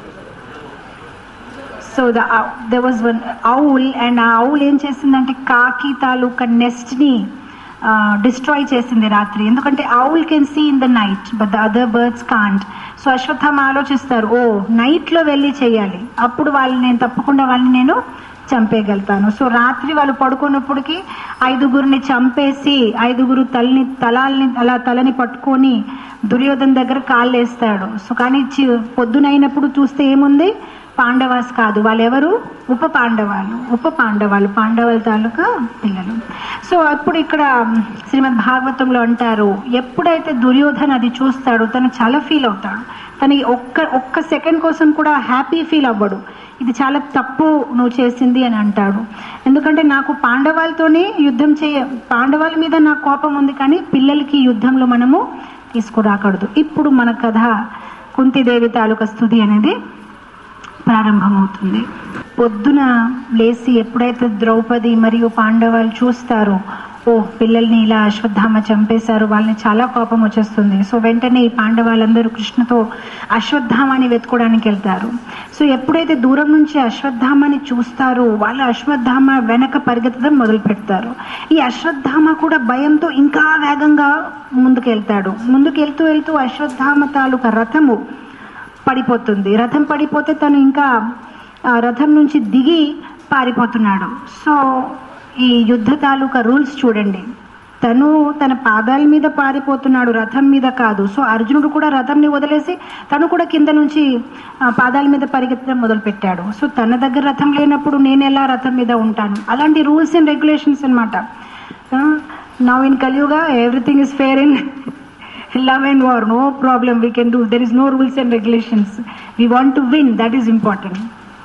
S1: So the there was one owl and a owl ఏం చేసిందంటే కాకి తాలూకా నెస్ట్ ని డిస్ట్రాయ్ చేసింది రాత్రి. ఎందుకంటే owl can see in the night but the other birds can't. So Ashwatthama ఆలోచిస్తారు, ఓ నైట్ లో వెళ్ళి చేయాలి, అప్పుడు వాళ్ళని నేను తప్పకుండా వాళ్ళని నేను చంపేయగలుగుతాను. సో రాత్రి వాళ్ళు పడుకున్నప్పటికీ ఐదుగురిని చంపేసి ఐదుగురు తలని తలాల్ని అలా తలని పట్టుకొని దుర్యోధన దగ్గర కాళ్ళు వేస్తాడు. సో కానీ పొద్దునైనప్పుడు చూస్తే ఏముంది, పాండవాస్ కాదు, వాళ్ళెవరు ఉప పాండవాలు ఉప పాండవాలు పాండవుల తాలూకా పిల్లలు. సో అప్పుడు ఇక్కడ శ్రీమద్ భాగవతంలో అంటారు, ఎప్పుడైతే దుర్యోధన అది చూస్తాడో తను చాలా ఫీల్ అవుతాడు. తనకి ఒక్క ఒక్క సెకండ్ కోసం కూడా హ్యాపీ ఫీల్ అవ్వడు. ఇది చాలా తప్పు నువ్వు చేసింది అని అంటాడు. ఎందుకంటే నాకు పాండవాలతోనే యుద్ధం చేయ పాండవాల మీద నాకు కోపం ఉంది, కానీ పిల్లలకి యుద్ధంలో మనము తీసుకురాకూడదు. ఇప్పుడు మన కథ కుంతిదేవి తాలూకా స్తుతి అనేది ప్రారంభమవుతుంది. పొద్దున లేచి ఎప్పుడైతే ద్రౌపది మరియు పాండవాలు చూస్తారో ఓ పిల్లల్ని ఇలా అశ్వత్థామ చంపేశారు, వాళ్ళని చాలా కోపం వచ్చేస్తుంది. సో వెంటనే ఈ పాండవాళ్ళందరూ కృష్ణతో అశ్వత్థామని వెతుకోవడానికి వెళ్తారు. సో ఎప్పుడైతే దూరం నుంచి అశ్వత్థామని చూస్తారో వాళ్ళు అశ్వత్థామ వెనక పరిగెత్తడం మొదలు పెడతారు. ఈ అశ్వత్థామ కూడా భయంతో ఇంకా వేగంగా ముందుకెళ్తాడు. ముందుకెళ్తూ వెళ్తూ అశ్వత్థామ తాలూకా రథము పడిపోతుంది. రథం పడిపోతే తను ఇంకా రథం నుంచి దిగి పారిపోతున్నాడు. సో ఈ యుద్ధ తాలూకా రూల్స్ చూడండి, తను తన పాదాల మీద పారిపోతున్నాడు, రథం మీద కాదు. సో అర్జునుడు కూడా రథంని వదిలేసి తను కూడా కింద నుంచి పాదాల మీద పరిగెత్తడం మొదలు పెట్టాడు. సో తన దగ్గర రథం లేనప్పుడు నేను ఎలా రథం మీద ఉంటాను? అలాంటి రూల్స్ అండ్ రెగ్యులేషన్స్ అనమాట. Now in Kaliyuga everything is fair in love and war, no problem, we can do, there is no rules and regulations, we want to win, that is important.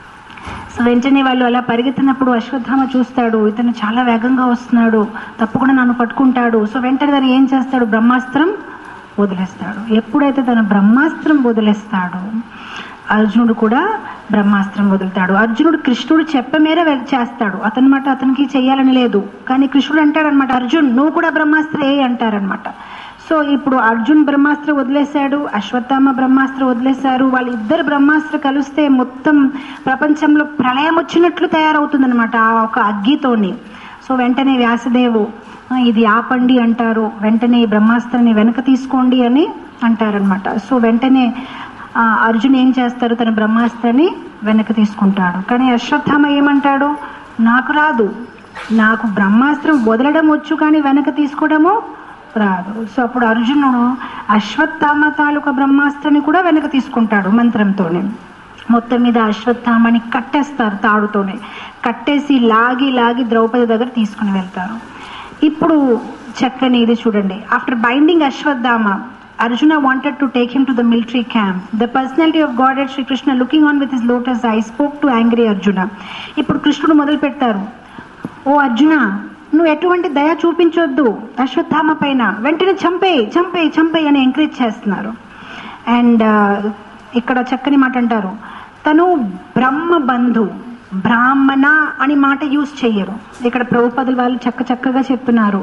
S1: So వెంటనే వాళ్ళు అలా పరిగెత్తినప్పుడు అశ్వత్థామ చూస్తాడు, ఇతను చాలా వేగంగా వస్తున్నాడు, తప్పకుండా నన్ను పట్టుకుంటాడు. సో వెంటనే తను ఏం చేస్తాడు, బ్రహ్మాస్త్రం వదిలేస్తాడు. ఎప్పుడైతే తను బ్రహ్మాస్త్రం వదిలేస్తాడో అర్జునుడు కూడా బ్రహ్మాస్త్రం వదులుతాడు. అర్జునుడు కృష్ణుడు చెప్ప మేర చేస్తాడు, అతని మాట అతనికి చెయ్యాలని లేదు. కానీ కృష్ణుడు అంటాడనమాట, అర్జున్ నువ్వు కూడా బ్రహ్మాస్త్ర ఏ అంటారనమాట. సో ఇప్పుడు అర్జున్ బ్రహ్మాస్త్ర వదిలేశాడు, అశ్వత్థామ బ్రహ్మాస్త్ర వదిలేశారు. వాళ్ళిద్దరు బ్రహ్మాస్త్ర కలిస్తే మొత్తం ప్రపంచంలో ప్రళయం వచ్చినట్లు తయారవుతుంది అనమాట ఆ ఒక అగ్గితోని. సో వెంటనే వ్యాసదేవు ఇది ఆపండి అంటారు, వెంటనే బ్రహ్మాస్త్రాన్ని వెనక తీసుకోండి అని అంటారనమాట. సో వెంటనే అర్జున్ ఏం చేస్తారు, తన బ్రహ్మాస్త్రాన్ని వెనక తీసుకుంటాడు. కానీ అశ్వత్థామ ఏమంటాడు, నాకు రాదు, నాకు బ్రహ్మాస్త్రం వదలడం వచ్చు కానీ వెనక తీసుకోవడము రాదు. సో అప్పుడు అర్జునుడు అశ్వత్థామ తాలూకా బ్రహ్మాస్త్రాన్ని కూడా వెనక తీసుకుంటాడు మంత్రంతోనే. మొత్తం మీద అశ్వత్థామని కట్టేస్తారు, తాడుతోనే కట్టేసి లాగి లాగి ద్రౌపది దగ్గర తీసుకుని వెళ్తారు. ఇప్పుడు చక్కని ఇది చూడండి, after binding Ashwatthama Arjuna wanted to take him to the military camp. The personality of Godhead Shri Krishna looking on with his lotus eyes spoke to angry Arjuna. ఇప్పుడు కృష్ణుడు మొదలు పెడతారు, ఓ అర్జున నువ్వు ఎటువంటి దయ చూపించొద్దు అశ్వత్థామ పైన, వెంటనే చంపే చంపే చంపే అని ఎంకరేజ్ చేస్తున్నారు. అండ్ ఇక్కడ చక్కని మాట అంటారు, తను బ్రహ్మ బంధు బ్రాహ్మణ అని మాట యూజ్ చెయ్యరు. ఇక్కడ ప్రభుపదులు వాళ్ళు చక్క చక్కగా చెప్తున్నారు,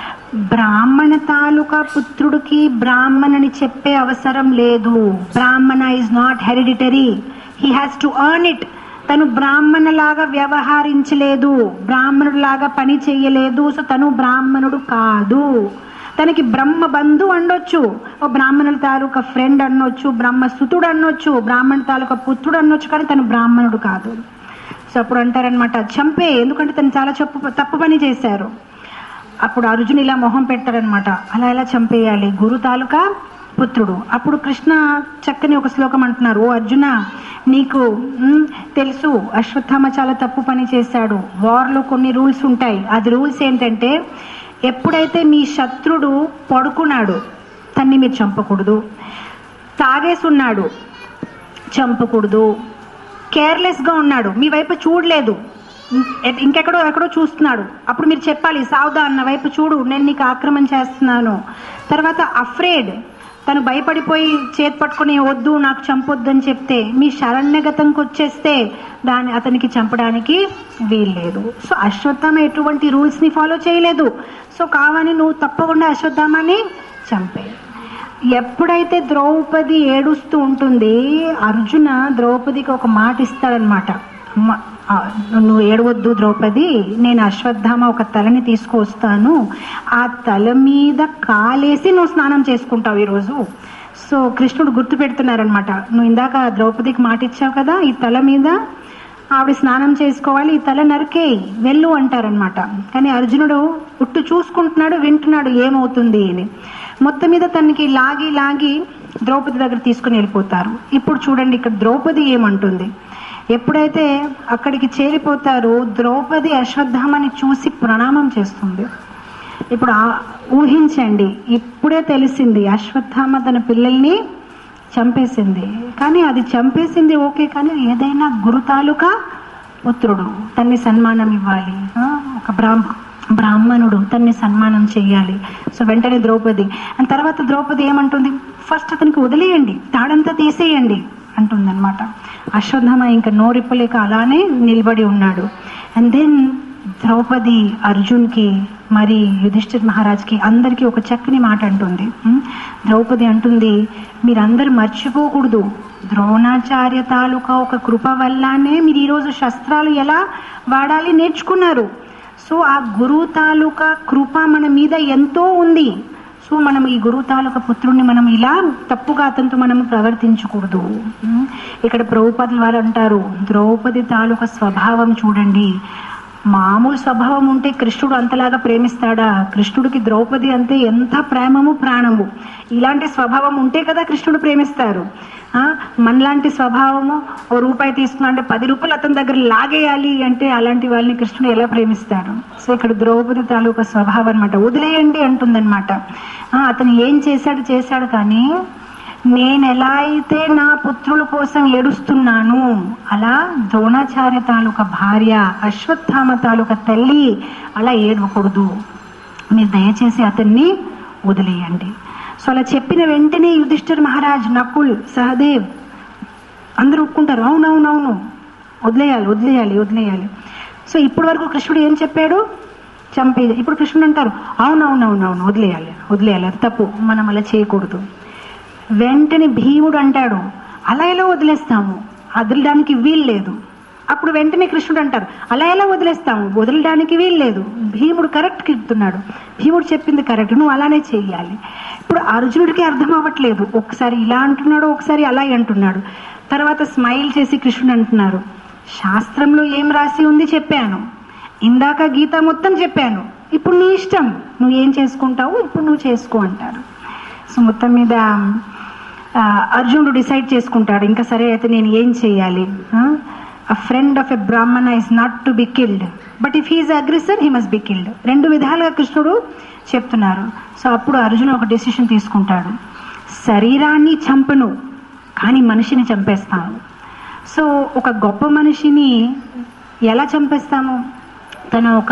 S1: బ్రాహ్మణ తాలూకా పుత్రుడికి బ్రాహ్మణని చెప్పే అవసరం లేదు. Brahmana is not hereditary, he has to earn it. తను బ్రాహ్మణ లాగా వ్యవహరించలేదు, బ్రాహ్మణుడు లాగా పని చెయ్యలేదు. సో తను బ్రాహ్మణుడు కాదు. తనకి బ్రహ్మ బంధు అనొచ్చు, ఓ బ్రాహ్మణుల తాలూకా ఫ్రెండ్ అనొచ్చు, బ్రహ్మసుతుడు అనొచ్చు, బ్రాహ్మణ తాలూకా పుత్రుడు అనొచ్చు, కానీ తను బ్రాహ్మణుడు కాదు. సో అప్పుడు అంటారనమాట చంపే, ఎందుకంటే తను చాలా చెప్పు తప్పు పని చేశారు. అప్పుడు అర్జున్ ఇలా మొహం పెడతాడనమాట, అలా ఎలా చంపేయాలి, గురు తాలూకా పుత్రుడు. అప్పుడు కృష్ణ చక్కని ఒక శ్లోకం అంటున్నారు, ఓ అర్జున నీకు తెలుసు అశ్వత్థామ చాలా తప్పు పని చేశాడు. వార్లో కొన్ని రూల్స్ ఉంటాయి. అది రూల్స్ ఏంటంటే ఎప్పుడైతే మీ శత్రుడు పడుకున్నాడు తన్ని మీరు చంపకూడదు, తాగేసున్నాడు చంపకూడదు, కేర్లెస్గా ఉన్నాడు మీ వైపు చూడలేదు ఇంకెక్కడో ఎక్కడో చూస్తున్నాడు, అప్పుడు మీరు చెప్పాలి సావధాన్ నా వైపు చూడు నేను నీకు ఆక్రమణ చేస్తున్నాను. తర్వాత అఫ్రేడ్, తను భయపడిపోయి చేతి పట్టుకుని వద్దు నాకు చంపొద్దు అని చెప్తే మీ శరణ్యగతంకి వచ్చేస్తే దాన్ని అతనికి చంపడానికి వీల్లేదు. సో అశ్వత్థామ ఎటువంటి రూల్స్ ని ఫాలో చేయలేదు. సో కావని నువ్వు తప్పకుండా అశ్వత్థామాన్ని చంపే. ఎప్పుడైతే ద్రౌపది ఏడుస్తూ ఉంటుంది, అర్జున ద్రౌపదికి ఒక మాట ఇస్తాడనమాట, నువ్వు ఏడవద్దు ద్రౌపది, నేను అశ్వత్థామ ఒక తలని తీసుకొస్తాను, ఆ తల మీద కాలేసి నువ్వు స్నానం చేసుకుంటావు ఈరోజు. సో కృష్ణుడు గుర్తు పెడుతున్నారనమాట, నువ్వు ఇందాక ద్రౌపదికి మాట ఇచ్చావు కదా, ఈ తల మీద ఆవిడ స్నానం చేసుకోవాలి, ఈ తల నరికేయి వెళ్ళు అంటారనమాట. కానీ అర్జునుడు ఉట్టు చూసుకుంటున్నాడు, వింటున్నాడు ఏమవుతుంది అని. మొత్తం మీద తనకి లాగి లాగి ద్రౌపది దగ్గర తీసుకుని వెళ్ళిపోతారు. ఇప్పుడు చూడండి ఇక్కడ ద్రౌపది ఏమంటుంది, ఎప్పుడైతే అక్కడికి చేరిపోతారో ద్రౌపది అశ్వత్థామని చూసి ప్రణామం చేస్తుంది. ఇప్పుడు ఊహించండి, ఇప్పుడే తెలిసింది అశ్వత్థామ తన పిల్లల్ని చంపేసింది. కానీ అది చంపేసింది ఓకే, కానీ ఏదైనా గురు తాలూకా పుత్రుడు తన్ని సన్మానం ఇవ్వాలి, ఒక బ్రాహ్మ బ్రాహ్మణుడు తన్ని సన్మానం చేయాలి. సో వెంటనే ద్రౌపది అండ్ తర్వాత ద్రౌపది ఏమంటుంది, ఫస్ట్ అతనికి వదిలేయండి, తాడంతా తీసేయండి అంటుందన్నమాట. అశ్వత్థామ ఇంకా నోరిప్పలేక అలానే నిలబడి ఉన్నాడు. అండ్ దెన్ ద్రౌపది అర్జున్కి మరి యుధిష్ఠిర్ మహారాజ్కి అందరికీ ఒక చక్కని మాట అంటుంది. ద్రౌపది అంటుంది, మీరందరూ మర్చిపోకూడదు, ద్రోణాచార్య తాలూకా ఒక కృప వల్లనే మీరు ఈరోజు శస్త్రాలు ఎలా వాడాలి నేర్చుకున్నారు. సో ఆ గురువు తాలూకా కృప మన మీద ఎంతో ఉంది. సో మనం ఈ గురువు తాలూకా పుత్రుడిని మనం ఇలా తప్పుగా అతనితో మనం ప్రవర్తించకూడదు. ఇక్కడ ప్రభుపాదుల వారు అంటారు, ద్రౌపది తాలూకా స్వభావం చూడండి. మామూలు స్వభావం ఉంటే కృష్ణుడు అంతలాగా ప్రేమిస్తాడా? కృష్ణుడికి ద్రౌపది అంటే ఎంత ప్రేమము ప్రాణము. ఇలాంటి స్వభావం ఉంటే కదా కృష్ణుడు ప్రేమిస్తారు. మనలాంటి స్వభావము, ఓ రూపాయి తీసుకున్నా అంటే పది రూపాయలు అతని దగ్గర లాగేయాలి అంటే అలాంటి వాళ్ళని కృష్ణుడు ఎలా ప్రేమిస్తాడు? సో ఇక్కడ ద్రౌపది తాలూకా స్వభావం అనమాట. వదిలేయండి అంటుందన్నమాట. అతను ఏం చేశాడు చేశాడు కానీ నేను ఎలా అయితే నా పుత్రుల కోసం ఏడుస్తున్నాను అలా ద్రోణాచార్య తాలూకా భార్య, అశ్వత్థామ తాలూకా తల్లి అలా ఏడవకూడదు. మీరు దయచేసి అతన్ని వదిలేయండి. సో అలా చెప్పిన వెంటనే యుధిష్ఠిర్ మహారాజ్, నకుల్, సహదేవ్ అందరూ ఒప్పుకుంటారు, అవునవునవును వదిలేయాలి వదిలేయాలి వదిలేయాలి. సో ఇప్పటి వరకు కృష్ణుడు ఏం చెప్పాడు? చంపేది. ఇప్పుడు కృష్ణుడు అంటారు, అవునవునవునవును వదిలేయాలి వదిలేయాలి, అది తప్పు, మనం అలా చేయకూడదు. వెంటనే భీముడు అంటాడు, అలా ఎలా వదిలేస్తాము, వదలడానికి వీలు లేదు. అప్పుడు వెంటనే కృష్ణుడు అంటారు, అలా ఎలా వదిలేస్తాము, వదలడానికి వీలు లేదు. భీముడు కరెక్ట్ చెప్తున్నాడు, భీముడు చెప్పింది కరెక్ట్, నువ్వు అలానే చెయ్యాలి. ఇప్పుడు అర్జునుడికి అర్థం అవ్వట్లేదు, ఒకసారి ఇలా అంటున్నాడు ఒకసారి అలా అంటున్నాడు. తర్వాత స్మైల్ చేసి కృష్ణుడు అంటున్నారు, శాస్త్రంలో ఏం రాసి ఉంది చెప్పాను, ఇందాక గీత మొత్తం చెప్పాను, ఇప్పుడు నీ ఇష్టం, నువ్వు ఏం చేసుకుంటావు ఇప్పుడు నువ్వు చేసుకో అంటారు. సో మొత్తం మీద అర్జునుడు డిసైడ్ చేసుకుంటాడు, ఇంకా సరే అయితే నేను ఏం చెయ్యాలి. A friend of a Brahmana is not to be killed, but if he is aggressor, he must be killed. రెండు విధాలుగా కృష్ణుడు చెప్తున్నారు. సో అప్పుడు అర్జునుడు ఒక డెసిషన్ తీసుకుంటాడు, శరీరాన్ని చంపను కానీ మనిషిని చంపేస్తాను. సో ఒక గొప్ప మనిషిని ఎలా చంపేస్తాము? తను ఒక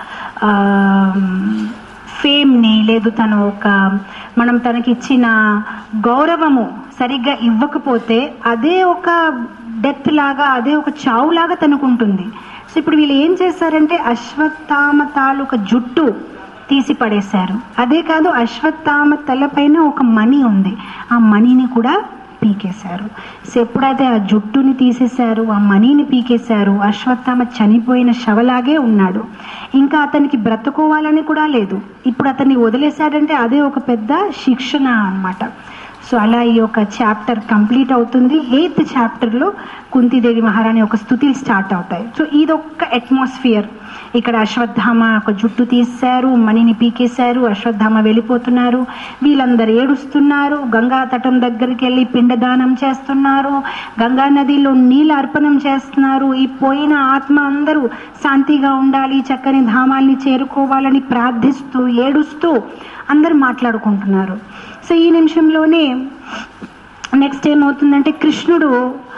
S1: ఫేమ్ని లేదు తను ఒక మనం తనకి ఇచ్చిన గౌరవము సరిగ్గా ఇవ్వకపోతే అదే ఒక డెత్ లాగా, అదే ఒక చావు లాగా తనకుంటుంది. సో ఇప్పుడు వీళ్ళు ఏం చేశారంటే అశ్వత్థామ తాలూకా జుట్టు తీసి పడేశారు. అదే కాదు, అశ్వత్థామ తలపైన ఒక మణి ఉంది, ఆ మణిని కూడా పీకేశారు. సో ఎప్పుడైతే ఆ జుట్టుని తీసేశారు, ఆ మణిని పీకేశారు, అశ్వత్థామ చనిపోయిన శవలాగే ఉన్నాడు. ఇంకా అతనికి బ్రతుకోవాలని కూడా లేదు. ఇప్పుడు అతన్ని వదిలేశాడంటే అదే ఒక పెద్ద శిక్షణ అన్నమాట. సో అలా ఈ యొక్క చాప్టర్ కంప్లీట్ అవుతుంది. ఎయిత్ చాప్టర్లో కుంతీదేవి మహారాణి ఒక స్తుతులు స్టార్ట్ అవుతాయి. సో ఇదొక్క అట్మాస్ఫియర్. ఇక్కడ అశ్వత్థామ ఒక జుట్టు తీశారు, మణిని పీకేశారు, అశ్వత్థామ వెళ్ళిపోతున్నారు, వీళ్ళందరూ ఏడుస్తున్నారు, గంగా తటం దగ్గరికి వెళ్ళి పిండదానం చేస్తున్నారు, గంగా నదిలో నీళ్ళ అర్పణం చేస్తున్నారు. ఈ పోయిన ఆత్మ అందరూ శాంతిగా ఉండాలి, చక్కని ధామాల్ని చేరుకోవాలని ప్రార్థిస్తూ ఏడుస్తూ అందరూ మాట్లాడుకుంటున్నారు. సో ఈ నిమిషంలోనే నెక్స్ట్ ఏమవుతుందంటే కృష్ణుడు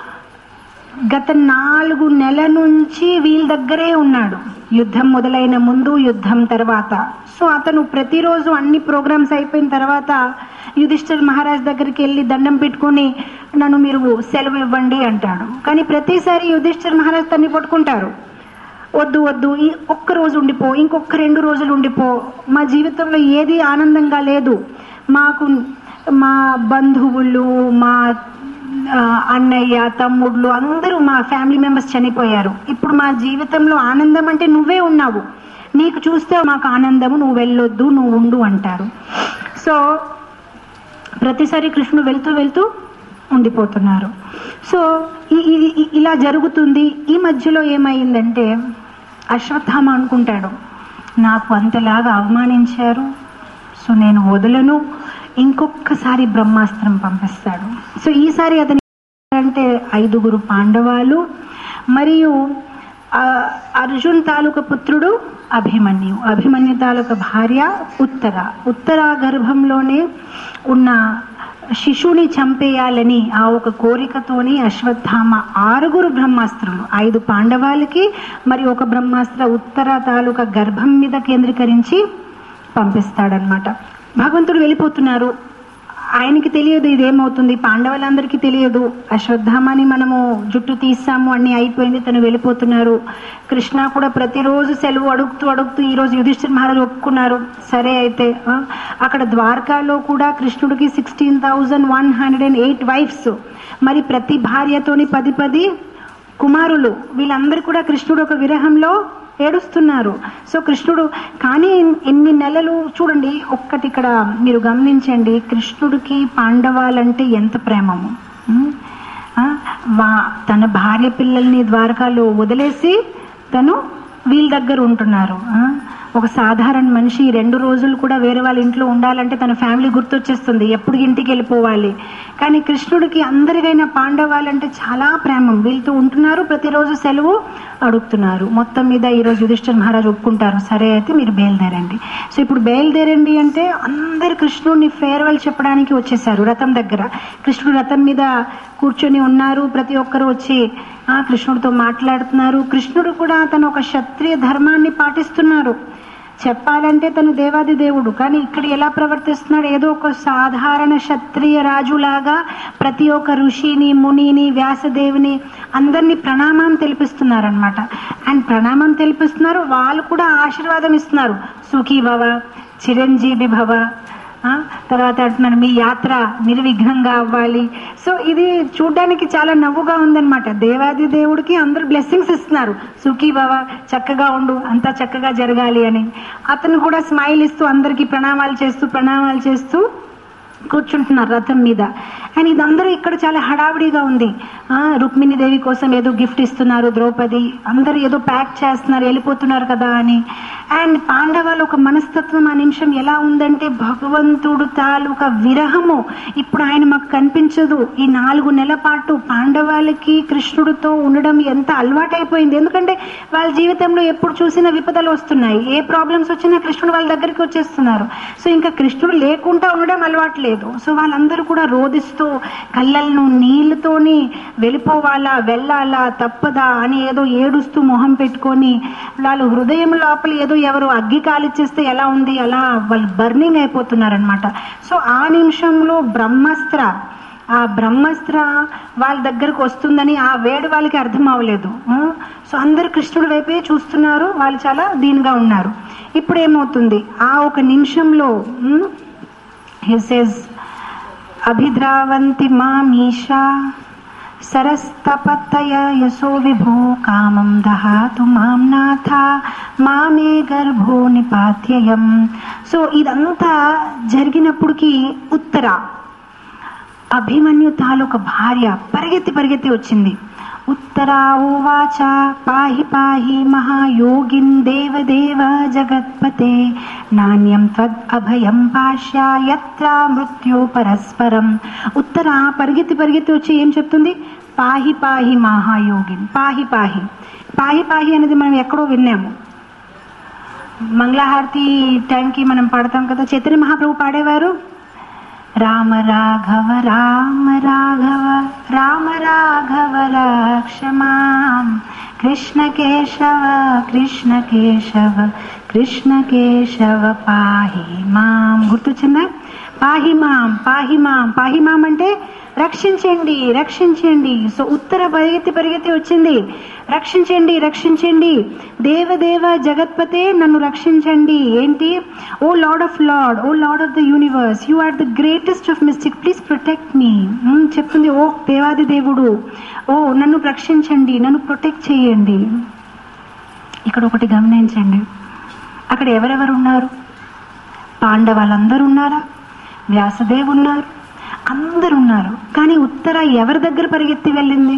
S1: గత నాలుగు నెలల నుంచి వీళ్ళ దగ్గరే ఉన్నాడు, యుద్ధం మొదలైన ముందు యుద్ధం తర్వాత. సో అతను ప్రతిరోజు అన్ని ప్రోగ్రామ్స్ అయిపోయిన తర్వాత యుధిష్ఠిర్ మహారాజ్ దగ్గరికి వెళ్ళి దండం పెట్టుకొని నన్ను మీరు సెలవు ఇవ్వండి అంటాడు. కానీ ప్రతిసారి యుధిష్ఠిర్ మహారాజ్ తన్ని పట్టుకుంటారు, వద్దు వద్దు ఈ ఒక్క రోజు ఉండిపో, ఇంకొక రెండు రోజులు ఉండిపో, మా జీవితంలో ఏది ఆనందంగా లేదు, మాకు మా బంధువులు, మా అన్నయ్య, తమ్ముళ్ళు అందరూ మా ఫ్యామిలీ మెంబర్స్ చనిపోయారు, ఇప్పుడు మా జీవితంలో ఆనందం అంటే నువ్వే ఉన్నావు, నీకు చూస్తే మాకు ఆనందము, నువ్వు వెళ్ళొద్దు నువ్వు ఉండు అంటారు. సో ప్రతిసారి కృష్ణుడు వెళ్తూ వెళ్తూ ఉండిపోతున్నారు. సో ఇలా జరుగుతుంది. ఈ మధ్యలో ఏమైందంటే అశ్వత్థామ అనుకుంటాడు, నాకు అంతలాగా అవమానించారు, సో నేను వదలను, ఇంకొకసారి బ్రహ్మాస్త్రం పంపిస్తాడు. సో ఈసారి అతని అంటే ఐదుగురు పాండవాలు మరియు అర్జున్ తాలూకా పుత్రుడు అభిమన్యు, అభిమన్యు తాలూకా భార్య ఉత్తర, ఉత్తర గర్భంలోనే ఉన్న శిశువుని చంపేయాలని ఆ ఒక కోరికతోని అశ్వత్థామ ఆరుగురు బ్రహ్మాస్త్రులు, ఐదు పాండవాలకి మరి ఒక బ్రహ్మాస్త్ర ఉత్తర తాలూకా గర్భం మీద కేంద్రీకరించి పంపిస్తాడనమాట. భగవంతుడు వెళ్ళిపోతున్నారు, ఆయనకి తెలియదు ఇదేమవుతుంది, పాండవులందరికీ తెలియదు. అశ్వత్థామని మనము జుట్టు తీసాము, అన్ని అయిపోయింది, తను వెళ్ళిపోతున్నారు. కృష్ణ కూడా ప్రతిరోజు సెలవు అడుగుతూ అడుగుతూ ఈ రోజు యుధిష్ఠిర మహారాజు ఒప్పుకున్నారు. సరే అయితే అక్కడ ద్వారకాలో కూడా కృష్ణుడికి sixteen thousand one hundred and eight wives, మరి ప్రతి భార్యతోని పది పది కుమారులు. వీళ్ళందరూ కూడా కృష్ణుడు ఒక విరహంలో ఏడుస్తున్నారు. సో కృష్ణుడు కానీ ఎన్ని నెలలు చూడండి, ఒక్కటి ఇక్కడ మీరు గమనించండి, కృష్ణుడికి పాండవాలంటే ఎంత ప్రేమము. వా తన భార్య పిల్లల్ని ద్వారకాలో వదిలేసి తను వీళ్ళ దగ్గర ఉంటున్నారు. ఒక సాధారణ మనిషి రెండు రోజులు కూడా వేరే వాళ్ళ ఇంట్లో ఉండాలంటే తన ఫ్యామిలీ గుర్తొచ్చేస్తుంది, ఎప్పుడు ఇంటికి వెళ్ళిపోవాలి. కానీ కృష్ణుడికి అందరికైనా పాండవాలంటే చాలా ప్రేమ. వీళ్ళతో ఉంటున్నారు, ప్రతిరోజు సెలవు అడుగుతున్నారు. మొత్తం మీద ఈరోజు యుధిష్ఠిర మహారాజు ఒప్పుకుంటారు, సరే అయితే మీరు బయలుదేరండి. సో ఇప్పుడు బయలుదేరండి అంటే అందరు కృష్ణుడిని ఫేర్వెల్ చెప్పడానికి వచ్చేసారు రథం దగ్గర. కృష్ణుడు రథం మీద కూర్చొని ఉన్నారు, ప్రతి ఒక్కరు వచ్చి ఆ కృష్ణుడితో మాట్లాడుతున్నారు. కృష్ణుడు కూడా తను ఒక క్షత్రియ ధర్మాన్ని పాటిస్తున్నారు. చెప్పాలంటే తను దేవాది దేవుడు, కానీ ఇక్కడ ఎలా ప్రవర్తిస్తున్నాడు, ఏదో ఒక సాధారణ క్షత్రియ రాజులాగా ప్రతి ఒక్క ఋషిని, మునిని, వ్యాసదేవిని అందరినీ ప్రణామం తెలిపిస్తున్నారనమాట. అండ్ ప్రణామం తెలిపిస్తున్నారు, వాళ్ళు కూడా ఆశీర్వాదం ఇస్తున్నారు. సుఖీ భవ, చిరంజీవి భవ, తర్వాత అంటున్నాను మీ యాత్ర నిర్విఘ్నంగా అవ్వాలి. సో ఇది చూడ్డానికి చాలా నవ్వుగా ఉందన్నమాట. దేవాది దేవుడికి అందరు బ్లెస్సింగ్స్ ఇస్తున్నారు, సుఖీ భవ, చక్కగా ఉండు, అంతా చక్కగా జరగాలి అని. అతను కూడా స్మైల్ ఇస్తూ అందరికి ప్రణామాలు చేస్తూ ప్రణామాలు చేస్తూ కూర్చుంటున్నారు రథం మీద. అండ్ ఇదందరూ ఇక్కడ చాలా హడావిడిగా ఉంది. ఆ రుక్మిణి దేవి కోసం ఏదో గిఫ్ట్ ఇస్తున్నారు, ద్రౌపది అందరూ ఏదో ప్యాక్ చేస్తున్నారు, వెళ్ళిపోతున్నారు కదా అని. అండ్ పాండవాలు ఒక మనస్తత్వం ఆ నిమిషం ఎలా ఉందంటే, భగవంతుడు తాలూకా విరహము ఇప్పుడు ఆయన మాకు కనిపించదు. ఈ నాలుగు నెలల పాటు పాండవాలకి కృష్ణుడితో ఉండడం ఎంత అలవాటైపోయింది. ఎందుకంటే వాళ్ళ జీవితంలో ఎప్పుడు చూసినా విపదలు వస్తున్నాయి, ఏ ప్రాబ్లమ్స్ వచ్చినా కృష్ణుడు వాళ్ళ దగ్గరికి వచ్చేస్తున్నారు. సో ఇంకా కృష్ణుడు లేకుండా ఉండడం అలవాట్లేదు. సో వాళ్ళందరూ కూడా రోధిస్తూ కళ్ళను నీళ్లతోని వెళ్ళిపోవాలా, వెళ్ళాలా, తప్పదా అని ఏదో ఏడుస్తూ మొహం పెట్టుకొని వాళ్ళు హృదయం లోపల ఏదో ఎవరు అగ్గి కాలిచ్చేస్తే ఎలా ఉంది అలా వాళ్ళు బర్నింగ్ అయిపోతున్నారనమాట. సో ఆ నిమిషంలో బ్రహ్మాస్త్ర ఆ బ్రహ్మాస్త్ర వాళ్ళ దగ్గరకు వస్తుందని ఆ వేడి వాళ్ళకి అర్థం అవ్వలేదు. సో అందరు కృష్ణుడి వైపే చూస్తున్నారు, వాళ్ళు చాలా దీనిగా ఉన్నారు. ఇప్పుడు ఏమవుతుంది, ఆ ఒక నిమిషంలో he says అభిద్రావంతి మామీషా సరస్తపత్తయ యశో విభో కామం దహాతు మాం నాథ మామే గర్భో నిపాత్యయం. సో ఇదంతా జరిగినప్పటికీ ఉత్తర అభిమన్యు తాలూక భార్య పరిగెత్తి పరిగెత్తి వచ్చింది. ఉత్తరా ఉవాచ పాహి పాహి మహాయోగిన్ దేవదేవ జగత్పతే నాణ్యం త్వద్ అభయం పాశ్య యత్ర మృత్యు పరస్పరం. ఉత్తర పరిగెత్తి పరిగెత్తి వచ్చి ఏం చెప్తుంది, పాహి పాహి మహాయోగిన్. పాహి పాహి పాహి పాహి అనేది మనం ఎక్కడో విన్నాము, మంగళహారతి టైంకి మనం పాడతాం కదా, చైతన్య మహాప్రభు పాడేవారు, రామ రాఘవ రామ రాఘవ రామ రాఘవ రక్షమాం కృష్ణ కేశవ కృష్ణ కేశవ కృష్ణ కేశవ పాహి మాం. గుర్తొచ్చిందా, పాహి మాం పాహి మాం పాహి మాం అంటే రక్షించండి రక్షించండి. సో ఉత్తర పరిగెత్తి పరిగెత్తి వచ్చింది, రక్షించండి రక్షించండి, దేవదేవ జగత్పతే నన్ను రక్షించండి. ఏంటి, oh lord of lord, oh lord of the universe, you are the greatest of mystic, please protect me. చెప్తుంది, ఓ దేవాది దేవుడు, ఓ నన్ను రక్షించండి, నన్ను ప్రొటెక్ట్ చేయండి. ఇక్కడ ఒకటి గమనించండి, అక్కడ ఎవరెవరు ఉన్నారు, పాండవాళ్ళందరూ ఉన్నారా, వ్యాసదేవ్ ఉన్నారు, అందరు ఉన్నారు. కానీ ఉత్తర ఎవరి దగ్గర పరిగెత్తి వెళ్ళింది,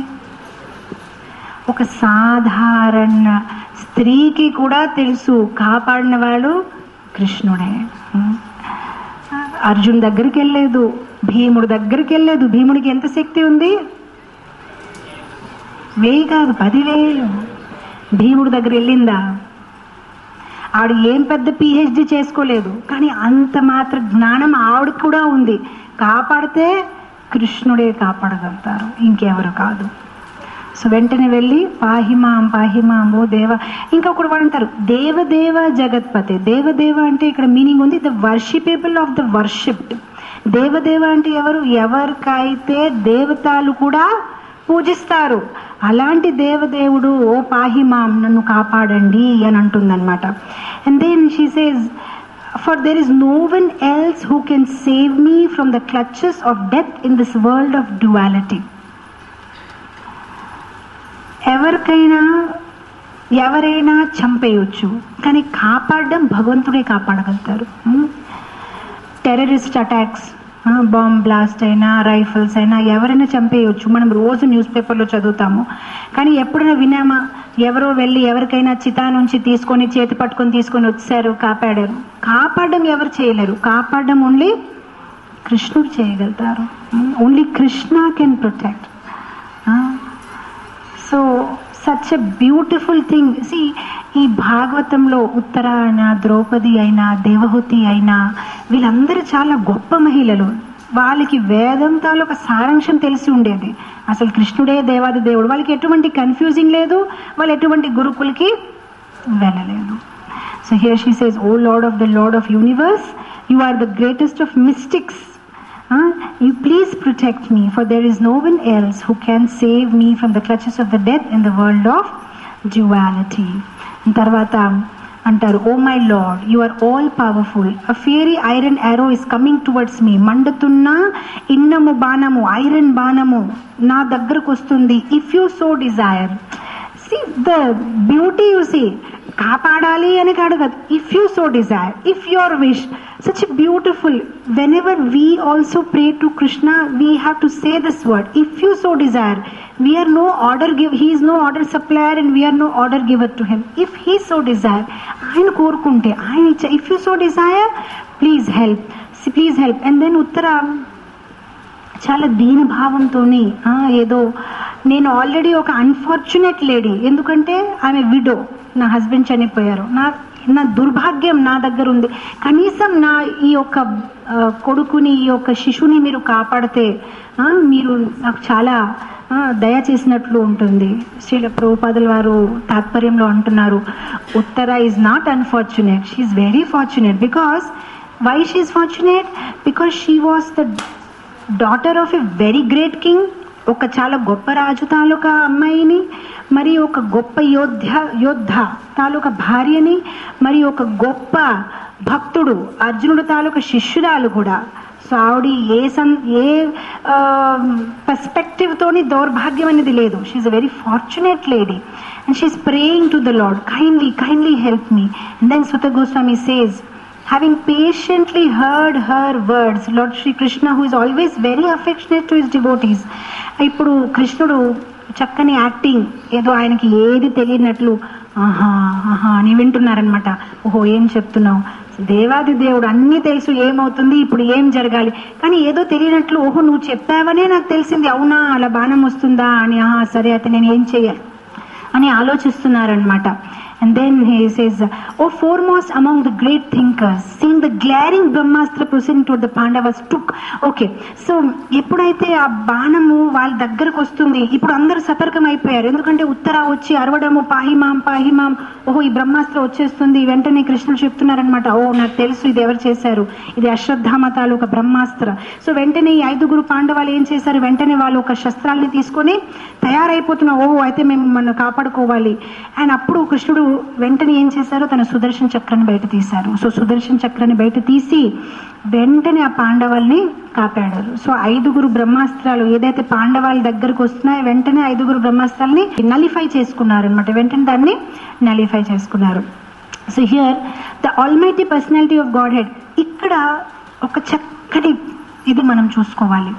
S1: ఒక సాధారణ స్త్రీకి కూడా తెలుసు కాపాడిన వాడు కృష్ణుడే. అర్జున్ దగ్గరికి వెళ్ళలేదు, భీముడు దగ్గరికి వెళ్ళలేదు. భీముడికి ఎంత శక్తి ఉంది, వెయ్యి కాదు పదివేలు. భీముడి దగ్గర వెళ్ళిందా, ఆవిడ ఏం పెద్ద పిహెచ్డి చేసుకోలేదు, కానీ అంత మాత్ర జ్ఞానం ఆవిడకి కూడా ఉంది. కాపాడితే కృష్ణుడే కాపాడగలుగుతారు, ఇంకెవరు కాదు. సో వెంటనే వెళ్ళి పాహిమాం పాహిమాం ఓ దేవ. ఇంకొకటి వాడు అంటారు దేవదేవ జగత్పతే. దేవదేవ అంటే ఇక్కడ మీనింగ్ ఉంది the worshipable of the worshipped. దేవదేవ అంటే ఎవరు? ఎవరికైతే దేవతలు కూడా పూజిస్తారు అలాంటి దేవదేవుడు ఓ పాహిమాం నన్ను కాపాడండి అని అంటుందన్నమాట. And then she says for there is no one else who can save me from the clutches of death in this world of duality. ఎవరికైనా ఎవరైనా చంపేయచ్చు కానీ కాపాడడం భగవంతుడే కాపాడగలుగుతారు. టెర్రరిస్ట్ అటాక్స్, బాంబ్ బ్లాస్ట్ అయినా రైఫిల్స్ అయినా ఎవరైనా చంపేయచ్చు. మనం రోజు న్యూస్ పేపర్లో చదువుతాము కానీ ఎప్పుడైనా వినామా ఎవరో వెళ్ళి ఎవరికైనా చితా నుంచి తీసుకొని చేతి పట్టుకొని తీసుకొని వచ్చారు కాపాడారు? కాపాడడం ఎవరు చేయలేరు, కాపాడడం ఓన్లీ కృష్ణుడు చేయగలుగుతారు. Only Krishna can protect. So such a beautiful thing. See ఈ భాగవతంలో ఉత్తరాయణ, ద్రౌపది అయినా, దేవహూతి అయినా వీళ్ళందరూ చాలా గొప్ప మహిళలు. వాళ్ళకి వేదం తాలూకు సారాంశం తెలిసి ఉండేది. అసలు కృష్ణుడే దేవాది దేవుడు. వాళ్ళకి ఎటువంటి కన్ఫ్యూజింగ్ లేదు, వాళ్ళు ఎటువంటి గురుకులకి వెళ్ళలేదు. So here she says oh lord of the lord of universe, you are the greatest of mystics. You please protect me, for there is no one else who can save me from the clutches of the death in the world of duality. తర్వాత అంటారు oh my lord you are all powerful, a fiery iron arrow is coming towards me. మండుతున్న ఇన్నము బాణము, ఐరన్ బాణము నా దగ్గరకు వస్తుంది. If you so desire. See the beauty you see, కాపాడాలి అని కాదు కదా, if you so desire, if your wish. Such a beautiful, whenever we also pray to Krishna, we have to say this word, if you so desire. We are no order give, he is no order supplier and we are no order giver to him. If he so desire, ఆయన కోరుకుంటే ఆయన ఇచ్చా, if you so desire, please help, please help. And then ఉత్తర చాలా దీనభావంతో ఏదో నేను ఆల్రెడీ ఒక అన్ఫార్చునేట్ లేడీ, ఎందుకంటే ఆమె విడో, నా హస్బెండ్ చనిపోయారు, నా నా దుర్భాగ్యం నా దగ్గర ఉంది, కనీసం నా ఈ యొక్క కొడుకుని ఈ యొక్క శిశువుని మీరు కాపాడితే మీరు నాకు చాలా దయ చేసినట్లు ఉంటుంది. శ్రీల ప్రభుపాదుల వారు తాత్పర్యంలో అంటున్నారు Uttara is not unfortunate, she is very fortunate. Because why she is fortunate? Because she was the daughter of a very great king. ఒక చాలా గొప్ప రాజు తాలూకా అమ్మాయిని, మరి ఒక గొప్ప యోధ యోద్ధ తాలూకా భార్యని, మరి ఒక గొప్ప భక్తుడు అర్జునుడు తాలూకా శిష్యురాలు కూడా. సో ఆవిడ ఏ సన్ ఏ పర్స్పెక్టివ్ తోని దౌర్భాగ్యం అనేది లేదు. She's a very fortunate lady and she's praying to the lord, kindly kindly help me. And then Suta Goswami says, having patiently heard her words, Lord Shri Krishna, who is always very affectionate to his devotees. ఇప్పుడు కృష్ణుడు చక్కని యాక్టింగ్, ఏదో ఆయనకి ఏది తెలియనట్లు ఆహా ఆహా అని వింటున్నారనమాట. ఓహో ఏం చెప్తున్నావు, దేవాది దేవుడు అన్నీ తెలుసు, ఏమవుతుంది ఇప్పుడు ఏం జరగాలి, కానీ ఏదో తెలియనట్లు ఓహో నువ్వు చెప్పావనే నాకు తెలిసింది, అవునా అలా బాణం వస్తుందా అని, ఆహా సరే అయితే నేను ఏం చెయ్యాలి అని ఆలోచిస్తున్నారనమాట. And then he says, "O foremost among the great thinkers, seeing the glaring Brahmastra proceeding toward the Pandavas took." Okay, so ఎప్పుడైతే ఆ బాణము వాళ్ళ దగ్గరకు వస్తుంది, ఇప్పుడు అందరూ సతర్కం అయిపోయారు. ఎందుకంటే ఉత్తర వచ్చి అరవడము పాహిమాం పాహిమాం, ఓహో ఈ బ్రహ్మాస్త్ర వచ్చేస్తుంది. వెంటనే కృష్ణుడు చెప్తున్నారనమాట, ఓ నాకు తెలుసు ఇది ఎవరు చేశారు, ఇది అశ్వత్థామ తాలూకా బ్రహ్మాస్త్ర. సో వెంటనే ఈ ఐదుగురు పాండవాలు ఏం చేశారు, వెంటనే వాళ్ళు ఒక శస్త్రాల్ని తీసుకొని తయారైపోతున్నారు. ఓహో అయితే మేము మనం కాపాడుకోవాలి. అండ్ అప్పుడు కృష్ణుడు వెంటనే ఏం చేశారో తన సుదర్శన చక్రాన్ని బయట తీశారు. సో సుదర్శన చక్రాన్ని బయట తీసి వెంటనే ఆ పాండవాల్ని కాపాడారు. సో ఐదుగురు బ్రహ్మాస్త్రాలు ఏదైతే పాండవాల దగ్గరకు వస్తున్నాయో వెంటనే ఐదుగురు బ్రహ్మాస్త్రాలని నలిఫై చేసుకున్నారు అనమాట. వెంటనే దాన్ని నలిఫై చేసుకున్నారు. So here the almighty personality of godhead. ఇక్కడ ఒక చక్కటి ఇది మనం చూసుకోవాలి.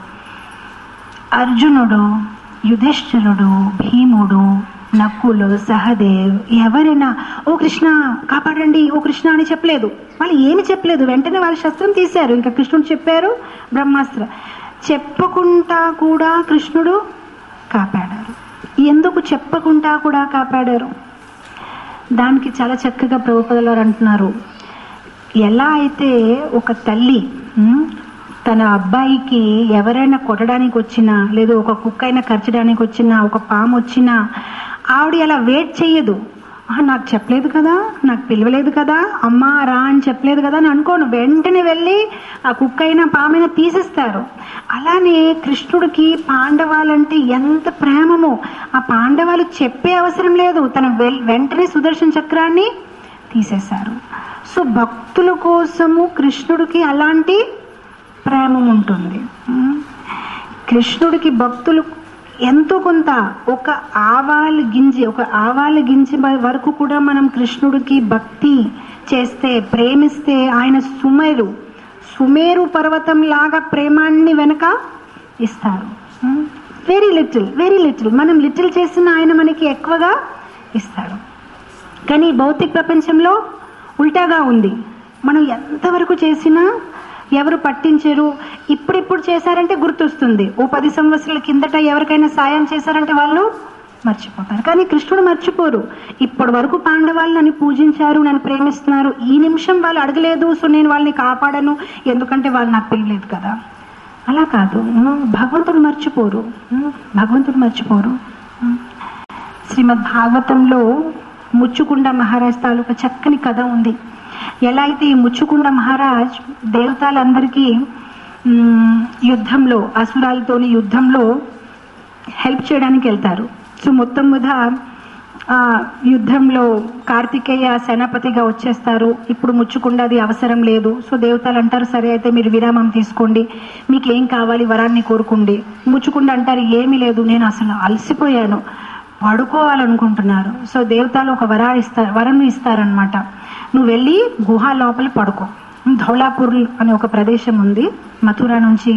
S1: అర్జునుడు, యుధిష్ఠిరుడు, భీముడు, నకులు, సహదేవ్ ఎవరైనా ఓ కృష్ణ కాపాడండి, ఓ కృష్ణ అని చెప్పలేదు. వాళ్ళు ఏమి చెప్పలేదు, వెంటనే వాళ్ళ శస్త్రం తీశారు. ఇంకా కృష్ణుడు చెప్పారు బ్రహ్మాస్త్ర, చెప్పకుండా కూడా కృష్ణుడు కాపాడారు. ఎందుకు చెప్పకుండా కూడా కాపాడారు? దానికి చాలా చక్కగా ప్రభుపాదుల వారు అంటున్నారు, ఎలా అయితే ఒక తల్లి తన అబ్బాయికి ఎవరైనా కొట్టడానికి వచ్చినా, లేదు ఒక కుక్క అయినా కరచడానికి వచ్చినా, ఒక పాము వచ్చినా ఆవిడ అలా వెయిట్ చెయ్యదు. నాకు చెప్పలేదు కదా, నాకు పిలవలేదు కదా, అమ్మా రా అని చెప్పలేదు కదా అని అనుకోను, వెంటనే వెళ్ళి ఆ కుక్క అయినా పామైనా తీసేస్తారు. అలానే కృష్ణుడికి పాండవాలంటే ఎంత ప్రేమమో, ఆ పాండవాలు చెప్పే అవసరం లేదు, తన వెంటనే సుదర్శన చక్రాన్ని తీసేశారు. సో భక్తుల కోసము కృష్ణుడికి అలాంటి ప్రేమ ఉంటుంది. కృష్ణుడికి భక్తులు ఎంతో కొంత, ఒక ఆవాల గింజి ఒక ఆవాల గింజి వరకు కూడా మనం కృష్ణుడికి భక్తి చేస్తే, ప్రేమిస్తే ఆయన సుమేరు సుమేరు పర్వతం లాగా ప్రేమాన్ని వెనక ఇస్తారు. వెరీ లిటిల్ వెరీ లిటిల్ మనం లిటిల్ చేసిన ఆయన మనకి ఎక్కువగా ఇస్తారు. కానీ భౌతిక ప్రపంచంలో ఉల్టాగా ఉంది. మనం ఎంతవరకు చేసినా ఎవరు పట్టించరు. ఇప్పుడిప్పుడు చేశారంటే గుర్తొస్తుంది, ఓ పది సంవత్సరాల కిందట ఎవరికైనా సాయం చేశారంటే వాళ్ళు మర్చిపోతారు. కానీ కృష్ణుడు మర్చిపోరు. ఇప్పటి వరకు పాండవాళ్ళు నన్ను పూజించారు, నన్ను ప్రేమిస్తున్నారు, ఈ నిమిషం వాళ్ళు అడగలేదు, సో నేను వాళ్ళని కాపాడను ఎందుకంటే వాళ్ళు నాకు పిలలేదు కదా. అలా కాదు, భగవంతుడు మర్చిపోరు, భగవంతుడు మర్చిపోరు. శ్రీమద్ భాగవతంలో ముచ్చుకుండ మహారాజ్ తాలూకా చక్కని కథ ఉంది. ఎలా అయితే ఈ ముచ్చుకుండ మహారాజ్ దేవతలందరికీ యుద్ధంలో, అసురాలతోని యుద్ధంలో హెల్ప్ చేయడానికి వెళ్తారు. సో మొత్తం మీద ఆ యుద్ధంలో కార్తికేయ సేనాపతిగా వచ్చేస్తారు. ఇప్పుడు ముచ్చుకుండది అవసరం లేదు. సో దేవతలు అంటారు, సరే అయితే మీరు విరామం తీసుకోండి, మీకు ఏం కావాలి వరాన్ని కోరుకోండి. ముచ్చుకుండ అంటారు, ఏమీ లేదు, నేను అసలు అలసిపోయాను, పడుకోవాలనుకుంటున్నారు. సో దేవతలు ఒక వరా ఇస్తారు వరం ఇస్తారనమాట. నువ్వు వెళ్ళి గుహ లోపల పడుకో. ధౌలాపూర్ అనే ఒక ప్రదేశం ఉంది, మథురా నుంచి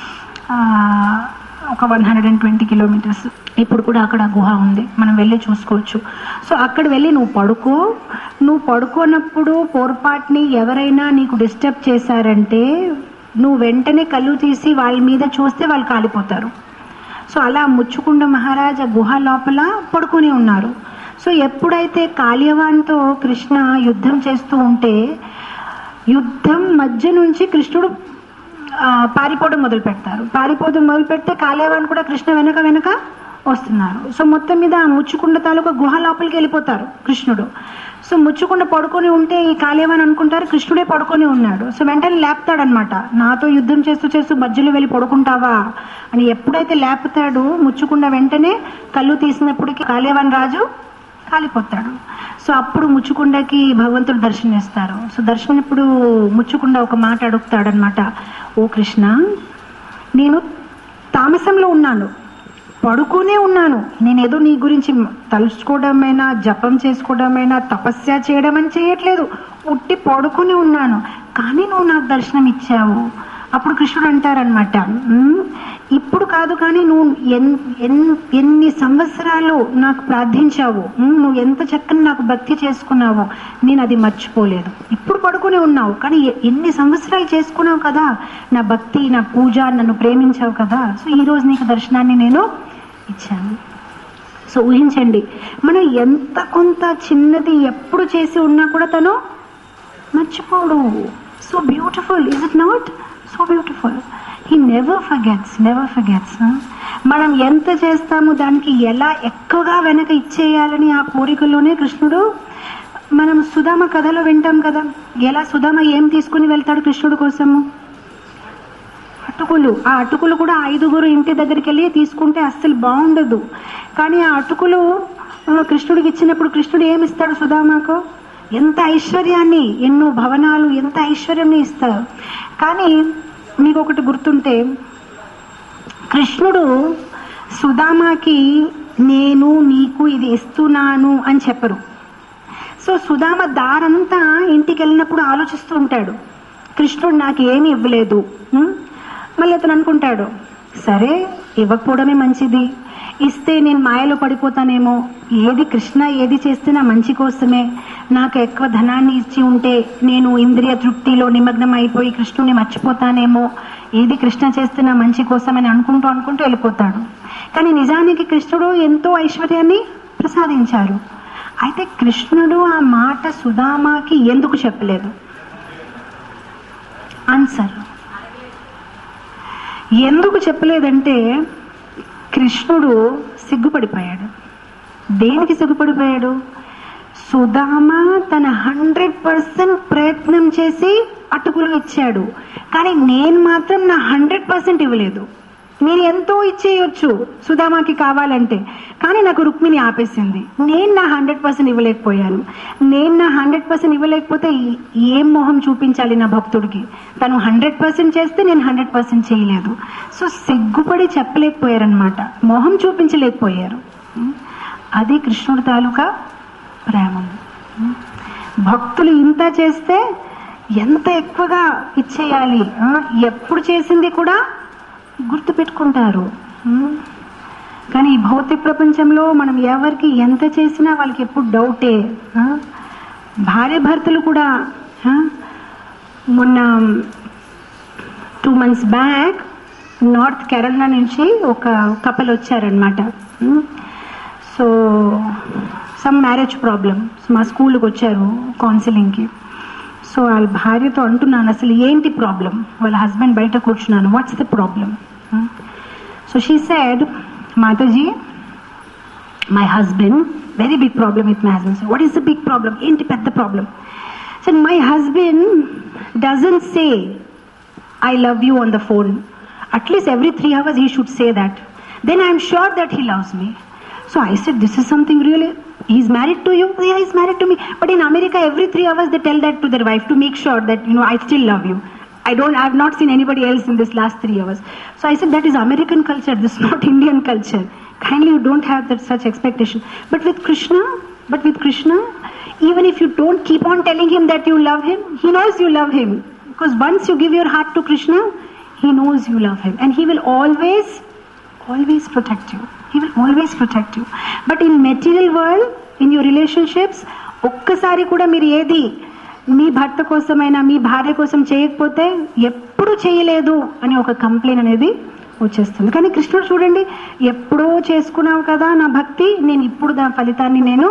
S1: ఒక one hundred and twenty kilometres. ఇప్పుడు కూడా అక్కడ గుహ ఉంది, మనం వెళ్ళి చూసుకోవచ్చు. సో అక్కడ వెళ్ళి నువ్వు పడుకో. నువ్వు పడుకోనప్పుడు పొరపాటుని ఎవరైనా నీకు డిస్టర్బ్ చేశారంటే నువ్వు వెంటనే కళ్ళు తీసి వాళ్ళ మీద చూస్తే వాళ్ళు కాలిపోతారు. సో అలా ముచ్చుకుండ మహారాజ్ గుహ లోపల పడుకుని ఉన్నారు. సో ఎప్పుడైతే కాళీయవాన్తో కృష్ణ యుద్ధం చేస్తూ ఉంటే, యుద్ధం మధ్య నుంచి కృష్ణుడు పారిపోవడం మొదలు పెడతారు. పారిపోవడం మొదలు పెడితే కాళీయవాన్ కూడా కృష్ణ వెనక వెనక వస్తున్నారు. సో మొత్తం మీద ముచ్చుకుండ తాలూకా గుహ లోపలికి వెళ్ళిపోతారు కృష్ణుడు. సో ముచ్చుకుండ పడుకొని ఉంటే ఈ కాళీయవాన్ అనుకుంటారు కృష్ణుడే పడుకొని ఉన్నాడు. సో వెంటనే లేపుతాడనమాట, నాతో యుద్ధం చేస్తూ చేస్తూ మధ్యలో వెళ్ళి పడుకుంటావా అని. ఎప్పుడైతే లేపుతాడు ముచ్చుకుండ వెంటనే కళ్ళు తీసినప్పటికీ కాళీయవాన్ రాజు కాలిపోతాడు. సో అప్పుడు ముచ్చుకుండకి భగవంతుడు దర్శనమిస్తారు. సో దర్శనప్పుడు ముచ్చుకుండ ఒక మాట అడుగుతాడనమాట, ఓ కృష్ణ, నేను తామసంలో ఉన్నాను, పడుకునే ఉన్నాను, నేనేదో నీ గురించి తలుచుకోవడమైనా జపం చేసుకోవడమైనా తపస్య చేయడం అని చేయట్లేదు, ఉట్టి పడుకుని ఉన్నాను, కానీ నువ్వు నాకు దర్శనం ఇచ్చావు. అప్పుడు కృష్ణుడు అంటారనమాట, ఇప్పుడు కాదు కానీ నువ్వు ఎన్ ఎన్ని సంవత్సరాలు నాకు ప్రార్థించావు, నువ్వు ఎంత చక్కని నాకు భక్తి చేసుకున్నావు, నేను అది మర్చిపోలేదు. ఇప్పుడు పడుకునే ఉన్నావు కానీ ఎన్ని సంవత్సరాలు చేసుకున్నావు కదా నా భక్తి, నా పూజ, నన్ను ప్రేమించావు కదా, సో ఈరోజు నీకు దర్శనాన్ని నేను ఇచ్చాను. సో ఊహించండి, మనం ఎంత కొంత చిన్నది ఎప్పుడు చేసి ఉన్నా కూడా తను మర్చిపోడు. So beautiful, is it not? So beautiful. He never forgets, never forgets. మనం ఎంత చేస్తామో దానికి ఎలా ఎక్కువగా వెనక ఇచ్చేయాలని ఆ కోరికలోనే కృష్ణుడు, మనం సుధామ కథలో వింటాం కదా, ఎలా సుధామ ఏం తీసుకుని వెళ్తాడు కృష్ణుడు కోసము? అటుకులు. ఆ అటుకులు కూడా ఐదుగురు ఇంటి దగ్గరికి వెళ్ళి తీసుకుంటే అస్సలు బాగుండదు. కానీ ఆ అటుకులు కృష్ణుడికి ఇచ్చినప్పుడు కృష్ణుడు ఏమి ఇస్తాడు సుధామకు? ఎంత ఐశ్వర్యాన్ని, ఎన్నో భవనాలు, ఎంత ఐశ్వర్యాన్ని ఇస్తారు. కానీ మీకు ఒకటి గుర్తుంటే, కృష్ణుడు సుధామాకి నేను నీకు ఇది ఇస్తున్నాను అని చెప్పరు. సో సుధామ దారంతా ఇంటికి వెళ్ళినప్పుడు ఆలోచిస్తూ ఉంటాడు, కృష్ణుడు నాకు ఏమి ఇవ్వలేదు. మళ్ళీ అతను అనుకుంటాడు, సరే ఇవ్వకపోవడమే మంచిది, ఇస్తే నేను మాయలో పడిపోతానేమో, ఏది కృష్ణ ఏది చేస్తే నా మంచి కోసమే, నాకు ఎక్కువ ధనాన్ని ఇచ్చి ఉంటే నేను ఇంద్రియ తృప్తిలో నిమగ్నం అయిపోయి కృష్ణుని మర్చిపోతానేమో, ఏది కృష్ణ చేస్తే నా మంచి కోసమని అనుకుంటూ అనుకుంటూ వెళ్ళిపోతాడు. కానీ నిజానికి కృష్ణుడు ఎంతో ఐశ్వర్యాన్ని ప్రసాదించారు. అయితే కృష్ణుడు ఆ మాట సుధామాకి ఎందుకు చెప్పలేదు? ఆన్సర్ ఎందుకు చెప్పలేదంటే కృష్ణుడు సిగ్గుపడిపోయాడు. దేనికి సిగ్గుపడిపోయాడు? సుధామ తన హండ్రెడ్ పర్సెంట్ ప్రయత్నం చేసి అటుకులు ఇచ్చాడు, కానీ నేను మాత్రం నా హండ్రెడ్ పర్సెంట్ ఇవ్వలేదు. నేను ఎంతో ఇచ్చేయొచ్చు సుధామాకి కావాలంటే, కానీ నాకు రుక్మిణి ఆపేసింది. నేను నా హండ్రెడ్ పర్సెంట్ ఇవ్వలేకపోయాను. నేను నా హండ్రెడ్ పర్సెంట్ ఇవ్వలేకపోతే ఏం మొహం చూపించాలి నా భక్తుడికి? తను హండ్రెడ్ పర్సెంట్ చేస్తే నేను హండ్రెడ్ పర్సెంట్ చేయలేదు. సో సిగ్గుపడి చెప్పలేకపోయారనమాట, మొహం చూపించలేకపోయారు. అది కృష్ణుడి తాలూకా ప్రేమ. భక్తులు ఇంత చేస్తే ఎంత ఎక్కువగా ఇచ్చేయాలి, ఎప్పుడు చేసింది కూడా గుర్తు పెట్టుకుంటారు. కానీ ఈ భౌతిక ప్రపంచంలో మనం ఎవరికి ఎంత చేసినా వాళ్ళకి ఎప్పుడు డౌటే. భార్య భర్తలు కూడా మొన్న two months back north Kerala నుంచి ఒక కపుల్ వచ్చారనమాట. సో సమ్ మ్యారేజ్ ప్రాబ్లమ్, మా స్కూల్కి వచ్చారు కౌన్సిలింగ్కి. సో వాళ్ళ భార్యతో అంటున్నాను, అసలు ఏంటి ప్రాబ్లం? వాళ్ళ హస్బెండ్ బయట కూర్చున్నాను, what's the problem? So she said, Mataji my husband, very big problem with my husband. So what is the big problem? ఏంటి పెద్ద problem? So my husband doesn't say I love you on the phone. At least every three hours he should say that. Then I'm sure that he loves me. So I said, this is something really. He's married to you? Yeah, he's married to me. But in America, every three hours they tell that to their wife to make sure that, you know, I still love you. I don't, I have not seen anybody else in this last three hours. So I said, that is American culture. This is not Indian culture. Kindly, you don't have that such expectation. But with Krishna, but with Krishna, even if you don't keep on telling him that you love him, he knows you love him. Because once you give your heart to Krishna, he knows you love him. And he will always, always protect you. He will always protect you. But in material world, in your relationships, ఒక్కసారి కూడా మీరు ఏది మీ భర్త కోసమైనా మీ భార్య కోసం చేయకపోతే ఎప్పుడు చేయలేదు అని ఒక కంప్లైంట్ అనేది వచ్చేస్తుంది. కానీ కృష్ణుడు చూడండి, ఎప్పుడో చేసుకున్నావు కదా నా భక్తి, నేను ఇప్పుడు దాని ఫలితాన్ని నేను.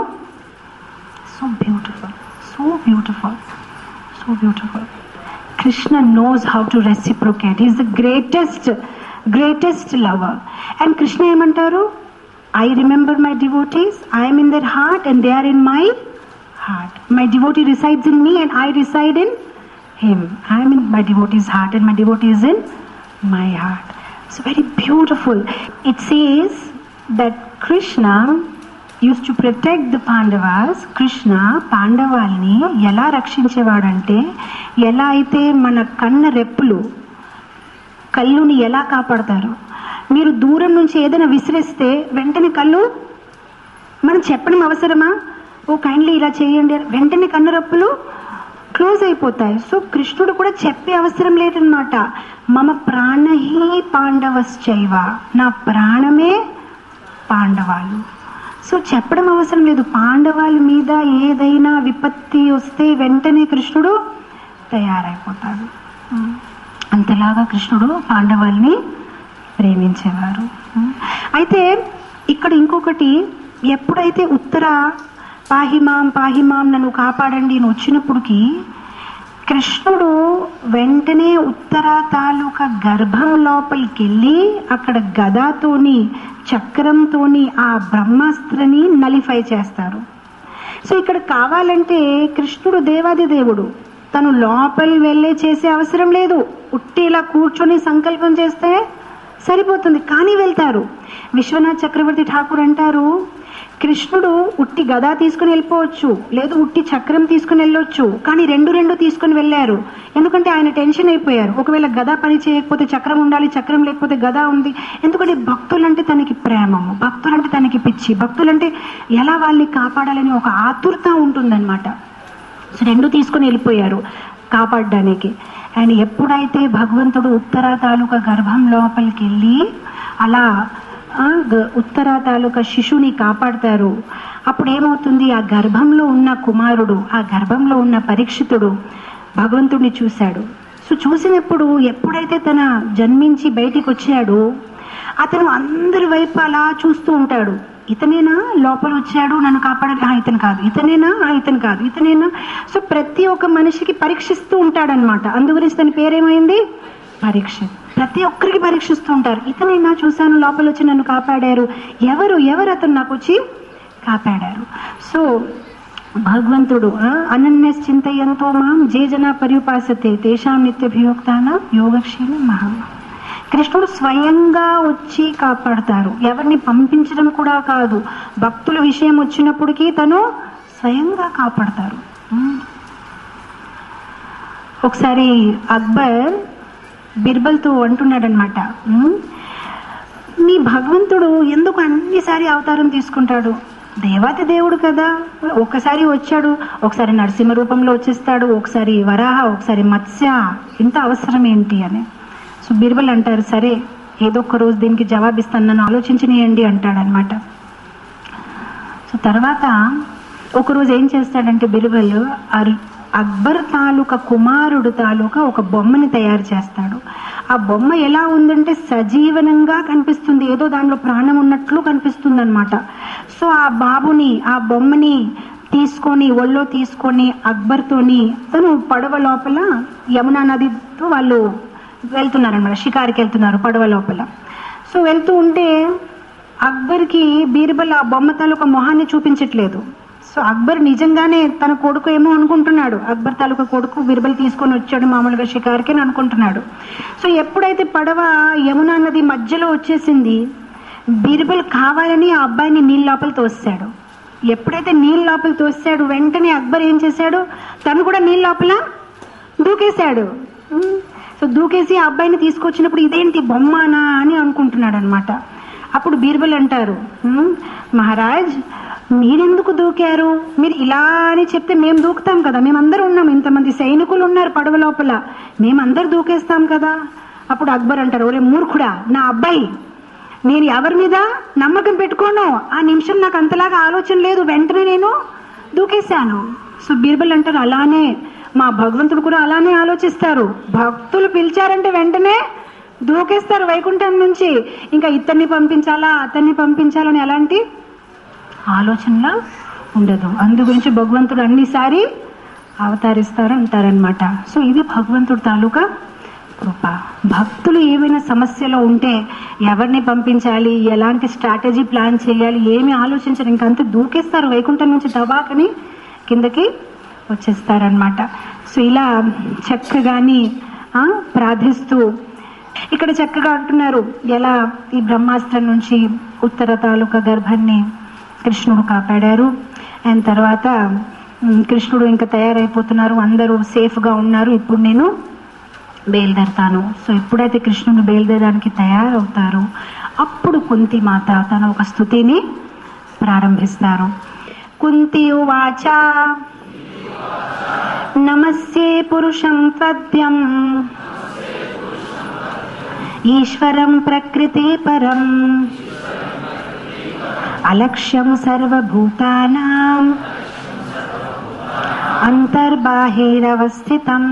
S1: So beautiful, so beautiful, so beautiful. Krishna knows how to reciprocate. He is the greatest greatest lover. And Krishna ఏమంటారు? I remember my devotees, I am in their heart and they are in my heart. My devotee resides in me and I reside in him. I am in my devotee's heart and my devotee is in my heart. It's very beautiful. It says that Krishna used to protect the Pandavas. Krishna పాండవాల్ని ఎలా రక్షించేవాడంటే, ఎలా అయితే మన కన్న రెప్పులు కళ్ళుని ఎలా కాపాడతారు. మీరు దూరం నుంచి ఏదైనా విసిరేస్తే వెంటనే కళ్ళు, మనం చెప్పడం అవసరమా? ఓ కైండ్లీ ఇలా చేయండి, వెంటనే కన్నురప్పులు క్లోజ్ అయిపోతాయి. సో కృష్ణుడు కూడా చెప్పే అవసరం లేదన్నమాట. మమ ప్రాణహి పాండవశ్చైవ, నా ప్రాణమే పాండవాలు. సో చెప్పడం అవసరం లేదు. పాండవాల మీద ఏదైనా విపత్తి వస్తే వెంటనే కృష్ణుడు తయారైపోతాడు. అంతలాగా కృష్ణుడు పాండవాల్ని ప్రేమించేవారు. అయితే ఇక్కడ ఇంకొకటి, ఎప్పుడైతే ఉత్తర పాహిమాం పాహిమాం నన్ను కాపాడండి అని వచ్చినప్పటికీ కృష్ణుడు వెంటనే ఉత్తర తాలూకా గర్భం లోపలికి వెళ్ళి అక్కడ గదాతోని చక్రంతోని ఆ బ్రహ్మాస్త్రని నలిఫై చేస్తారు. సో ఇక్కడ కావాలంటే కృష్ణుడు దేవాది దేవుడు, తను లోపలి వెళ్ళే చేసే అవసరం లేదు. ఉట్టి ఇలా కూర్చొని సంకల్పం చేస్తే సరిపోతుంది, కానీ వెళ్తారు. విశ్వనాథ్ చక్రవర్తి ఠాకూర్ అంటారు, కృష్ణుడు ఉట్టి గదా తీసుకుని వెళ్ళిపోవచ్చు, లేదు ఉట్టి చక్రం తీసుకుని వెళ్ళొచ్చు, కానీ రెండు రెండు తీసుకుని వెళ్ళారు. ఎందుకంటే ఆయన టెన్షన్ అయిపోయారు, ఒకవేళ గదా పని చేయకపోతే చక్రం ఉండాలి, చక్రం లేకపోతే గదా ఉంది. ఎందుకంటే భక్తులంటే తనకి ప్రేమము, భక్తులంటే తనకి పిచ్చి, భక్తులంటే ఎలా వాళ్ళని కాపాడాలని ఒక ఆతురత ఉంటుందన్నమాట. సో రెండు తీసుకుని వెళ్ళిపోయారు కాపాడడానికి. అండ్ ఎప్పుడైతే భగవంతుడు ఉత్తర తాలూకా గర్భం లోపలికి వెళ్ళి అలా ఉత్తర తాలూకా శిశువుని కాపాడతారు, అప్పుడు ఏమవుతుంది, ఆ గర్భంలో ఉన్న కుమారుడు, ఆ గర్భంలో ఉన్న పరీక్షితుడు భగవంతుడిని చూశాడు. సో చూసినప్పుడు ఎప్పుడైతే తన జన్మించి బయటికి వచ్చాడు, అతను అందరి వైపు అలా చూస్తూ ఉంటాడు. ఇతనేనా లోపల వచ్చాడు నన్ను కాపాడాలి, ఇతను కాదు, ఇతనేనా ఇతను కాదు, ఇతనేనా. సో ప్రతి ఒక్క మనిషికి పరీక్షిస్తూ ఉంటాడనమాట. అందుగురించి తన పేరేమైంది, పరీక్షిత్. ప్రతి ఒక్కరికి పరీక్షిస్తూ ఉంటారు. ఇతనైనా చూశాను లోపల వచ్చి నన్ను కాపాడారు, ఎవరు ఎవరు అతను నాకు వచ్చి కాపాడారు. సో భగవంతుడు అనన్య చింతయంతో మాం జే జన పర్యుపాసతే తేషాం నిత్యభియోక్తాన యోగక్షేమ మహా. కృష్ణుడు స్వయంగా వచ్చి కాపాడతారు, ఎవరిని పంపించడం కూడా కాదు. భక్తుల విషయం వచ్చినప్పటికీ తను స్వయంగా కాపాడతారు. ఒకసారి అక్బర్ బిర్బల్తో అంటున్నాడనమాట, నీ భగవంతుడు ఎందుకు అన్నిసారి అవతారం తీసుకుంటాడు? దేవాతి దేవుడు కదా, ఒకసారి వచ్చాడు, ఒకసారి నరసింహ రూపంలో వచ్చేస్తాడు, ఒకసారి వరాహ, ఒకసారి మత్స్య, ఇంత అవసరం ఏంటి అని. సో బిర్బల్ అంటారు, సరే ఏదో ఒక రోజు దీనికి జవాబిస్తాను, నన్ను ఆలోచించనియండి అంటాడనమాట. సో తర్వాత ఒకరోజు ఏం చేస్తాడంటే బిర్బల్ అక్బర్ తాలూకా కుమారుడు తాలూకా ఒక బొమ్మని తయారు చేస్తాడు. ఆ బొమ్మ ఎలా ఉందంటే సజీవనంగా కనిపిస్తుంది, ఏదో దానిలో ప్రాణం ఉన్నట్లు కనిపిస్తుంది అనమాట. సో ఆ బాబుని, ఆ బొమ్మని తీసుకొని ఒళ్ళో తీసుకొని అక్బర్తోని తను పడవ లోపల యమునా నదితో వాళ్ళు వెళ్తున్నారనమాట, షికారికి వెళ్తున్నారు పడవ లోపల. సో వెళ్తూ ఉంటే అక్బర్కి బీర్బల్ ఆ బొమ్మ తాలూకా మొహాన్ని చూపించట్లేదు. సో అక్బర్ నిజంగానే తన కొడుకు ఏమో అనుకుంటున్నాడు, అక్బర్ తాలూకా కొడుకు బీర్బల్ తీసుకొని వచ్చాడు మామూలుగా షికారికి అని అనుకుంటున్నాడు. సో ఎప్పుడైతే పడవ యమునా నది మధ్యలో వచ్చేసింది, బీర్బల్ కావాలని ఆ అబ్బాయిని నీళ్ళ లోపల తోసాడు. ఎప్పుడైతే నీళ్ళ లోపల తోసాడు వెంటనే అక్బర్ ఏం చేశాడు, తను కూడా నీళ్ళ లోపల దూకేశాడు. సో దూకేసి ఆ అబ్బాయిని తీసుకొచ్చినప్పుడు ఇదేంటి బొమ్మనా అని అనుకుంటున్నాడు అనమాట. అప్పుడు బీర్బల్ అంటారు, మహారాజ్ మీరెందుకు దూకారు? మీరు ఇలా అని చెప్తే మేము దూకుతాం కదా, మేమందరూ ఉన్నాం, ఇంతమంది సైనికులు ఉన్నారు పడవ లోపల, మేమందరూ దూకేస్తాం కదా. అప్పుడు అక్బర్ అంటారు, ఒరే మూర్ఖుడా, నా అబ్బాయి, నేను ఎవరి మీద నమ్మకం పెట్టుకోను, ఆ నిమిషం నాకు అంతలాగా ఆలోచన లేదు, వెంటనే నేను దూకేశాను. సో బీర్బల్ అంటారు, అలానే మా భగవంతుడు కూడా అలానే ఆలోచిస్తారు, భక్తులు పిలిచారంటే వెంటనే దూకేస్తారు వైకుంఠం నుంచి, ఇంకా ఇతన్ని పంపించాలా అతన్ని పంపించాలని ఎలాంటి ఆలోచనలా ఉండదు. అందు గురించి భగవంతుడు అన్నిసారి అవతరిస్తారు అంటారనమాట. సో ఇది భగవంతుడు తాలూకా కృప. భక్తులు ఏమైనా సమస్యలో ఉంటే ఎవరిని పంపించాలి, ఎలాంటి స్ట్రాటజీ ప్లాన్ చేయాలి ఏమి ఆలోచించారు, ఇంకంతా దూకేస్తారు వైకుంఠం నుంచి దబాకని కిందకి వచ్చేస్తారనమాట. సో ఇలా చక్కగాని ప్రార్థిస్తూ ఇక్కడ చక్కగా అంటున్నారు ఎలా ఈ బ్రహ్మాస్త్రం నుంచి ఉత్తర తాలూకా గర్భాన్ని కృష్ణుడు కాపాడారు. అండ్ తర్వాత కృష్ణుడు ఇంకా తయారైపోతున్నారు, అందరూ సేఫ్గా ఉన్నారు, ఇప్పుడు నేను బయలుదేరతాను. సో ఎప్పుడైతే కృష్ణుడు బయలుదేరడానికి తయారవుతారో అప్పుడు కుంతి మాత తన ఒక స్తుతిని ప్రారంభిస్తారు. కుంతి ఉవాచ నమస్తే పురుషం త్వద్యం ఈశ్వరం ప్రకృతే పరం అలక్ష్యం సర్వభూతానాం అంతర్బాహిరవస్థితం.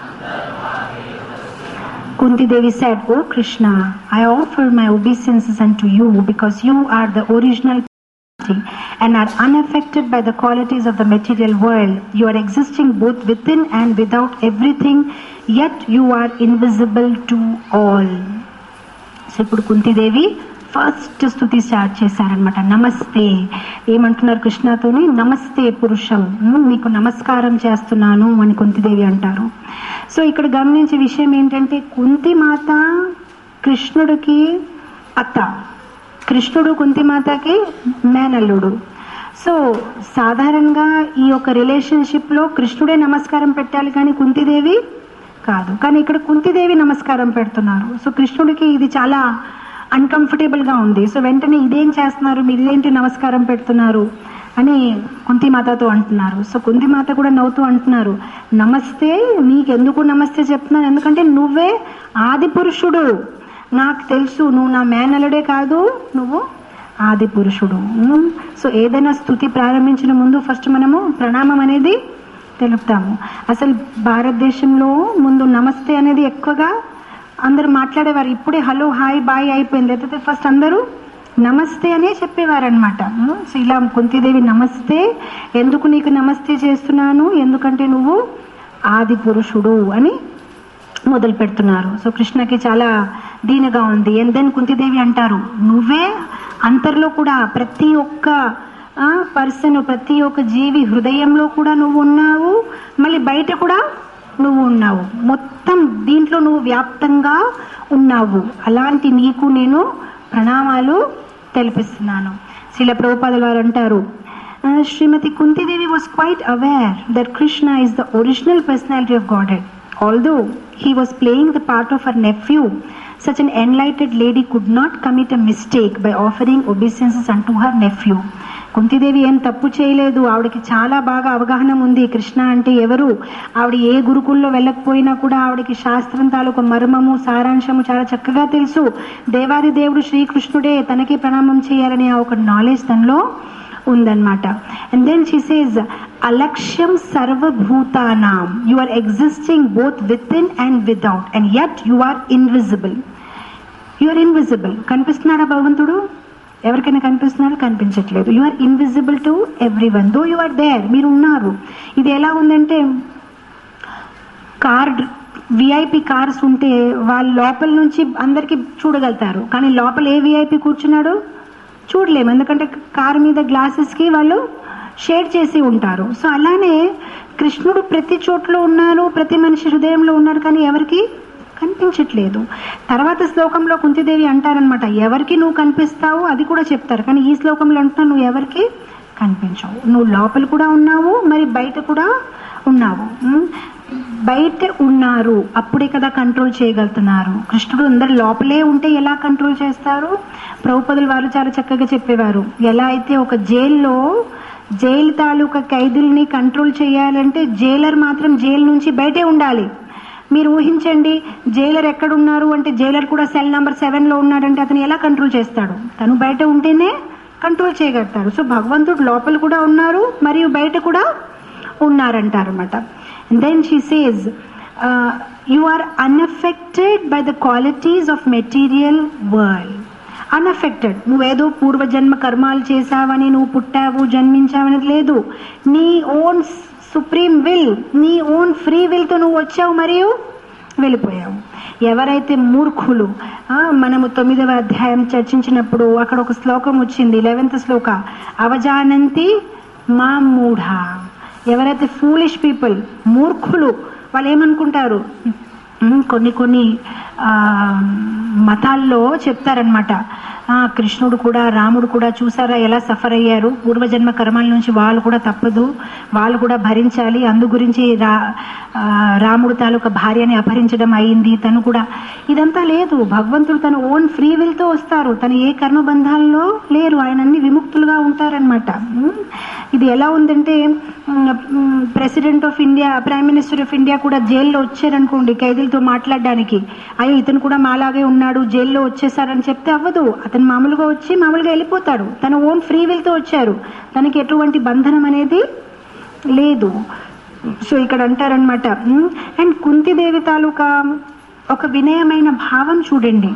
S1: Kunti Devi said, O Krishna, I offer my obeisances unto you because you are the original and are unaffected by the qualities of the material world. You are existing both within and without everything, yet you are invisible to all. So ఇప్పుడు కుంతి దేవి ఫస్ట్ స్తుతి స్టార్ట్ చేశారనమాట. నమస్తే ఏమంటున్నారు కృష్ణతోని, నమస్తే పురుషం, మీకు నమస్కారం చేస్తున్నాను అని కుంతిదేవి అంటారు. సో ఇక్కడ గమనించే విషయం ఏంటంటే కుంతి మాత కృష్ణుడికి అత్త, కృష్ణుడు కుంతి మాతకి మేనల్లుడు. సో సాధారణంగా ఈ యొక్క రిలేషన్షిప్ లో కృష్ణుడే నమస్కారం పెట్టాలి కానీ కుంతిదేవి కాదు, కానీ ఇక్కడ కుంతిదేవి నమస్కారం పెడుతున్నారు. సో కృష్ణుడికి ఇది చాలా అన్కంఫర్టబుల్ గా ఉంది. సో వెంటనే ఇదేం చేస్తున్నారు, మీరు ఇదేంటి నమస్కారం పెడుతున్నారు అని కుంతిమాతతో అంటున్నారు. సో కుంతిమాత కూడా నవ్వుతూ అంటున్నారు, నమస్తే నీకెందుకు నమస్తే చెప్తున్నాను, ఎందుకంటే నువ్వే ఆది పురుషుడు, నాకు తెలుసు నువ్వు నా మేనలుడే కాదు, నువ్వు ఆది పురుషుడు. సో ఏదైనా స్తుతి ప్రారంభించిన ముందు ఫస్ట్ మనము ప్రణామం అనేది తెలుపుతాము. అసలు భారతదేశంలో ముందు నమస్తే అనేది ఎక్కువగా అందరూ మాట్లాడేవారు, ఇప్పుడే హలో హాయ్ బాయ్ అయిపోయింది, లేకపోతే ఫస్ట్ అందరూ నమస్తే అనే చెప్పేవారు అనమాట. సో ఇలా కుంతిదేవి నమస్తే, ఎందుకు నీకు నమస్తే చేస్తున్నాను, ఎందుకంటే నువ్వు ఆది పురుషుడు అని మొదలు పెడుతున్నారు. సో కృష్ణకి చాలా దీనిగా ఉంది. అండ్ దెన్ కుంతిదేవి అంటారు, నువ్వే అంతర్లో కూడా ప్రతి ఒక్క పర్సన్, ప్రతి ఒక్క జీవి హృదయంలో కూడా నువ్వు ఉన్నావు, మళ్ళీ బయట కూడా నువ్వు ఉన్నావు, మొత్తం దీంట్లో నువ్వు వ్యాప్తంగా ఉన్నావు. అలాంటి నీకు నేను ప్రణామాలు తెలిపిస్తున్నాను. శ్రీల ప్రభుపాదుల వారు అంటారు, శ్రీమతి Kunti Devi was quite aware that Krishna is the original personality of Godhead. Although he was playing the part of her nephew, such an enlightened lady could not commit a mistake by offering obeisances unto her nephew. Kunti Devi ఏం తప్పు చేయలేదు, ఆవిడకి చాలా బాగా అవగాహన ఉంది కృష్ణ అంటే ఎవరు. ఆవిడ ఏ గురుకుల్లో వెళ్ళకపోయినా కూడా ఆవిడకి శాస్త్రం తాలూకు మర్మము, సారాంశము చాలా చక్కగా తెలుసు. దేవాది దేవుడు శ్రీకృష్ణుడే తనకి ప్రణామం చేయాలని ఆ ఒక నాలెడ్జ్ తనలో ఉందన్నమాట. అండ్ దెన్ షీ సేస్, అలక్ష్యం సర్వభూతానాం, you are existing both within and without, and yet you are invisible. You are invisible. కనిపిస్తున్నాడా భగవంతుడు? ఎవరికైనా కనిపిస్తున్నారు? కనిపించట్లేదు. You are invisible to everyone, though you are there, మీరు ఉన్నారు. ఇది ఎలా ఉందంటే, కార్ విఐపి కార్స్ ఉంటే వాళ్ళ లోపల నుంచి అందరికి చూడగలుగుతారు, కానీ లోపల ఏ విఐపి కూర్చున్నాడు చూడలేము, ఎందుకంటే కార్ మీద గ్లాసెస్ కి వాళ్ళు షేడ్ చేసి ఉంటారు. సో అలానే కృష్ణుడు ప్రతి చోట్ల ఉన్నారు, ప్రతి మనిషి హృదయంలో ఉన్నారు, కానీ ఎవరికి కనిపించట్లేదు. తర్వాత శ్లోకంలో కుంతిదేవి అంటారనమాట, ఎవరికి నువ్వు కనిపిస్తావు అది కూడా చెప్తారు, కానీ ఈ శ్లోకంలో అంటున్నా నువ్వు ఎవరికి కనిపించవు, నువ్వు లోపల కూడా ఉన్నావు, మరి బయట కూడా ఉన్నావు. బయట ఉన్నారు అప్పుడే కదా కంట్రోల్ చేయగలుగుతున్నారు. కృష్ణుడు అందరు లోపలే ఉంటే ఎలా కంట్రోల్ చేస్తారు? ప్రభుపదుల వారు చాలా చక్కగా చెప్పేవారు, ఎలా అయితే ఒక జైల్లో జైలు తాలూకా ఖైదీల్ని కంట్రోల్ చేయాలంటే జైలర్ మాత్రం జైలు నుంచి బయటే ఉండాలి. మీరు ఊహించండి, జైలర్ ఎక్కడున్నారు అంటే జైలర్ కూడా సెల్ నెంబర్ సెవెన్ లో ఉన్నాడంటే అతను ఎలా కంట్రోల్ చేస్తాడు? తను బయట ఉంటేనే కంట్రోల్ చేయగలుగుతాడు. సో భగవంతుడు లోపల కూడా ఉన్నారు మరియు బయట కూడా ఉన్నారంటారు అన్నమాట. Then she says, you are unaffected by the qualities of material world. Unaffected, నువ్వేదో పూర్వజన్మ కర్మాలు చేసావని, నువ్వు పుట్టావు జన్మించావనేది లేదు. నీ ఓన్ సుప్రీం విల్, నీ ఓన్ ఫ్రీ విల్తో నువ్వు వచ్చావు మరియు వెళ్ళిపోయావు. ఎవరైతే మూర్ఖులు, మనము తొమ్మిదవ అధ్యాయం చర్చించినప్పుడు అక్కడ ఒక శ్లోకం వచ్చింది, లెవెన్త్ శ్లోక, అవజానంతి మా మూఢ. ఎవరైతే ఫూలిష్ పీపుల్, మూర్ఖులు, వాళ్ళు ఏమనుకుంటారు, కొన్ని కొన్ని మతాల్లో చెప్తారనమాట, కృష్ణుడు కూడా రాముడు కూడా చూసారా ఎలా సఫర్ అయ్యారు, పూర్వజన్మ కర్మాల నుంచి వాళ్ళు కూడా తప్పదు, వాళ్ళు కూడా భరించాలి, అందు గురించి రా రాముడు తాలూకా భార్యని అపహరించడం అయింది, తను కూడా. ఇదంతా లేదు, భగవంతుడు తన ఓన్ ఫ్రీ విల్తో వస్తారు, తను ఏ కర్మబంధాల్లో లేరు, ఆయన అన్ని విముక్తులుగా ఉంటారనమాట. ఇది ఎలా ఉందంటే, president of India, prime minister of India కూడా జైల్లో వచ్చారనుకోండి ఖైదీలతో మాట్లాడడానికి, అయ్యో ఇతను కూడా మాలాగే ఉన్నాడు జైల్లో వచ్చేసారని చెప్తే అవ్వదు. అతను మామూలుగా వచ్చి మామూలుగా వెళ్ళిపోతాడు, తన ఓన్ ఫ్రీ విల్తో వచ్చారు, తనకి ఎటువంటి బంధనం అనేది లేదు. సో ఇక్కడ అంటారనమాట. అండ్ కుంతిదేవి తాలూకా ఒక వినయమైన భావం చూడండి.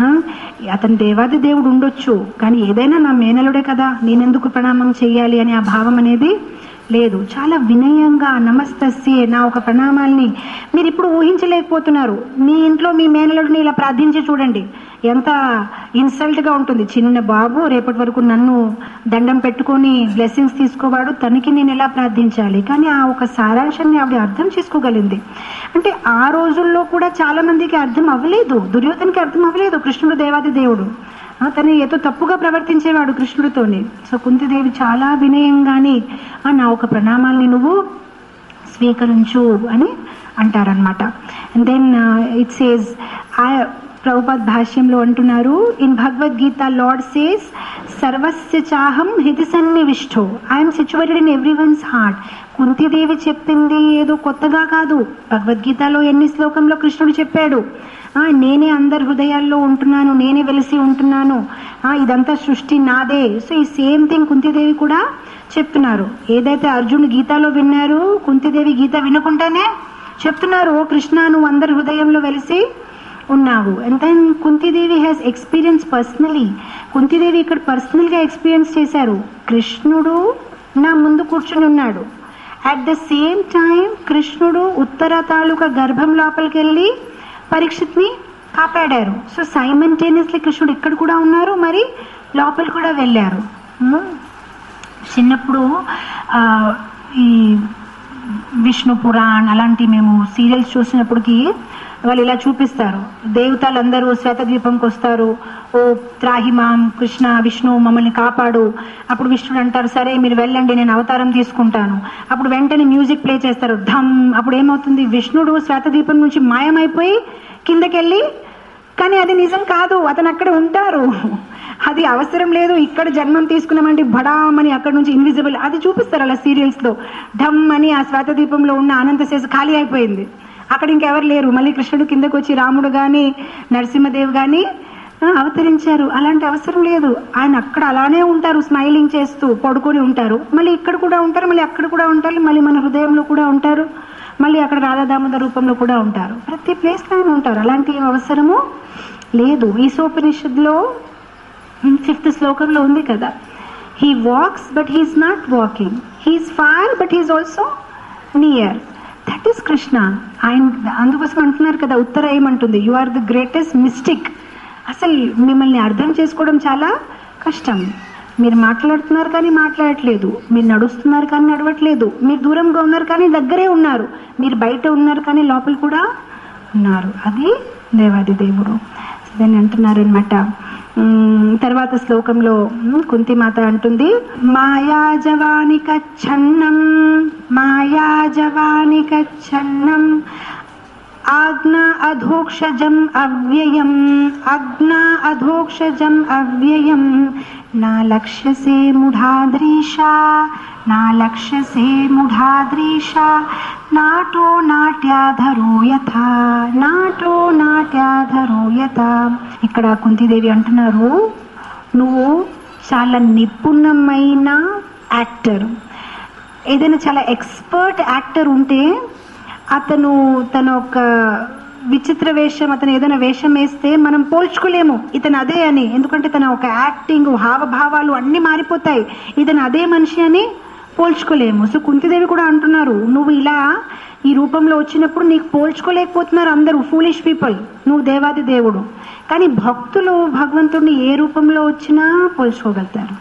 S1: అతను దేవాది దేవుడు ఉండొచ్చు, కానీ ఏదైనా నా మేనలుడే కదా, నేనెందుకు ప్రణామం చెయ్యాలి అని ఆ భావం అనేది లేదు. చాలా వినయంగా నమస్తస్యే, నా ఒక ప్రణామాల్ని మీరు ఇప్పుడు ఊహించలేకపోతున్నారు. మీ ఇంట్లో మీ మేనలుడిని ఇలా ప్రార్థించి చూడండి, ఎంత ఇన్సల్ట్ గా ఉంటుంది. చిన్న బాబు రేపటి వరకు నన్ను దండం పెట్టుకొని బ్లెస్సింగ్స్ తీసుకోవాడు, తనకి నేను ఎలా ప్రార్థించాలి? కానీ ఆ ఒక సారాంశాన్ని ఆవిడ అర్థం చేసుకోగలిగింది. అంటే ఆ రోజుల్లో కూడా చాలా మందికి అర్థం అవ్వలేదు, దుర్యోధనకి అర్థం అవ్వలేదు కృష్ణుడు దేవాది దేవుడు, తను ఏదో తప్పుగా ప్రవర్తించేవాడు కృష్ణుడితోని. సో కుంతిదేవి చాలా వినయంగాని నా ఒక ప్రణామాల్ని నువ్వు స్వీకరించు అని అంటారనమాట. And then it says, Prabhupad భాష్యంలో అంటున్నారు, ఇన్ భగవద్గీత లార్డ్ సేస్, సర్వస్య చాహం హితి సన్నివిష్టో, I'm situated in everyone's heart. Kuntidevi చెప్పింది ఏదో కొత్తగా కాదు, భగవద్గీతలో ఎన్ని శ్లోకంలో కృష్ణుడు చెప్పాడు, నేనే అందరి హృదయాల్లో ఉంటున్నాను, నేనే వెలిసి ఉంటున్నాను, ఇదంతా సృష్టి నాదే. సో ఈ సేమ్ థింగ్ కుంతిదేవి కూడా చెప్తున్నారు. ఏదైతే అర్జునుడు గీతాలో విన్నారు, కుంతిదేవి గీత వినకుండానే చెప్తున్నారు, ఓ కృష్ణ నువ్వు అందరి హృదయంలో వెలిసి ఉన్నావు. And then Kuntidevi has experience personally. Kuntidevi ఇక్కడ పర్సనల్ గా ఎక్స్పీరియన్స్ చేశారు, కృష్ణుడు నా ముందు కూర్చుని ఉన్నాడు, అట్ ద సేమ్ టైం కృష్ణుడు ఉత్తర తాలూకా గర్భం లోపలికి వెళ్ళి పరీక్షిత్ని కాపాడారు. సో సైమల్టేనియస్లీ కృష్ణుడు ఇక్కడ కూడా ఉన్నారు, మరి లోపల కూడా వెళ్ళారు. చిన్నప్పుడు ఈ విష్ణు పురాణ్ అలాంటి మేము సీరియల్స్ చూసినప్పటికీ వాళ్ళు ఇలా చూపిస్తారు, దేవతలందరూ శ్వేతద్వీపంకి వస్తారు, ఓ త్రాహిమాం కృష్ణ విష్ణు మమ్మల్ని కాపాడు. అప్పుడు విష్ణుడు అంటారు, సరే మీరు వెళ్ళండి, నేను అవతారం తీసుకుంటాను. అప్పుడు వెంటనే మ్యూజిక్ ప్లే చేస్తారు, ధమ్. అప్పుడు ఏమవుతుంది, విష్ణుడు శ్వేతద్వీపం నుంచి మాయమైపోయి కిందకెళ్ళి, కానీ అది నిజం కాదు, అతను అక్కడ ఉంటారు, అది అవసరం లేదు, ఇక్కడ జన్మం తీసుకున్నామంటే బడామని అక్కడ నుంచి ఇన్విజిబుల్ అది చూపిస్తారు అలా సీరియల్స్ లో. ఢమ్ అని ఆ శ్వేతద్వీపంలో ఉన్న అనంతశేషు ఖాళీ అయిపోయింది, అక్కడ ఇంకెవరు లేరు. మళ్ళీ కృష్ణుడు కిందకు వచ్చి రాముడు గాని నరసింహదేవ్ గాని అవతరించారు. అలాంటి అవసరం లేదు, ఆయన అక్కడ అలానే ఉంటారు, స్మైలింగ్ చేస్తూ పడుకొని ఉంటారు. మళ్ళీ ఇక్కడ కూడా ఉంటారు, మళ్ళీ అక్కడ కూడా ఉంటారు, మళ్ళీ మన హృదయంలో కూడా ఉంటారు, మళ్ళీ అక్కడ రాధాదామోదర రూపంలో కూడా ఉంటారు. ప్రతి ప్లేస్ లో ఉంటారు, అలాంటి అవసరము లేదు. ఈశోపనిషత్తులో ఫిఫ్త్ శ్లోకంలో ఉంది కదా, he walks but he's not walking, he's far but he's also near. That is Krishna. ఆయన అందుకోసం అంటున్నారు కదా, ఉత్తర ఏమంటుంది, you are the greatest mystic. అసలు మిమ్మల్ని అర్థం చేసుకోవడం చాలా కష్టం. మీరు మాట్లాడుతున్నారు కానీ మాట్లాడట్లేదు, మీరు నడుస్తున్నారు కానీ నడవట్లేదు, మీరు దూరంగా ఉన్నారు కానీ దగ్గరే ఉన్నారు, మీరు బయట ఉన్నారు కానీ లోపల కూడా ఉన్నారు. అది దేవాది దేవుడు. దాన్ని అంటున్నారు అనమాట. తర్వాత శ్లోకంలో కుంతిమాత అంటుంది, మాయాజవాని కచ్చన్నం మాయాజవాని కచ్చన్నం ఆజ్ఞ అధోక్షజం అవ్యయం అజ్ఞ అధోక్షజం అవ్యయం నా లక్ష్యసే ముఢాద్రీష నా లక్ష్యసే ముఢాద్రీష నాటో నాట్యాధరో యథా నాటో నాట్యాధరో యథా. ఇక్కడ కుంతిదేవి అంటున్నారు, నువ్వు చాలా నిపుణమైన యాక్టర్. ఏదైనా చాలా ఎక్స్పర్ట్ యాక్టర్ ఉంటే అతను తన ఒక విచిత్ర వేషం, అతను ఏదైనా వేషం వేస్తే మనం పోల్చుకోలేము ఇతను అదే అని, ఎందుకంటే తన ఒక యాక్టింగ్ హావభావాలు అన్ని మారిపోతాయి, ఇతను అదే మనిషి అని పోల్చుకోలేము. సో కుంతిదేవి కూడా అంటున్నారు, నువ్వు ఇలా ఈ రూపంలో వచ్చినప్పుడు నీకు పోల్చుకోలేకపోతున్నారు అందరూ, ఫూలిష్ పీపుల్, నువ్వు దేవాది దేవుడు. కానీ భక్తులు భగవంతుడిని ఏ రూపంలో వచ్చినా పోల్చుకోగలుగుతారు.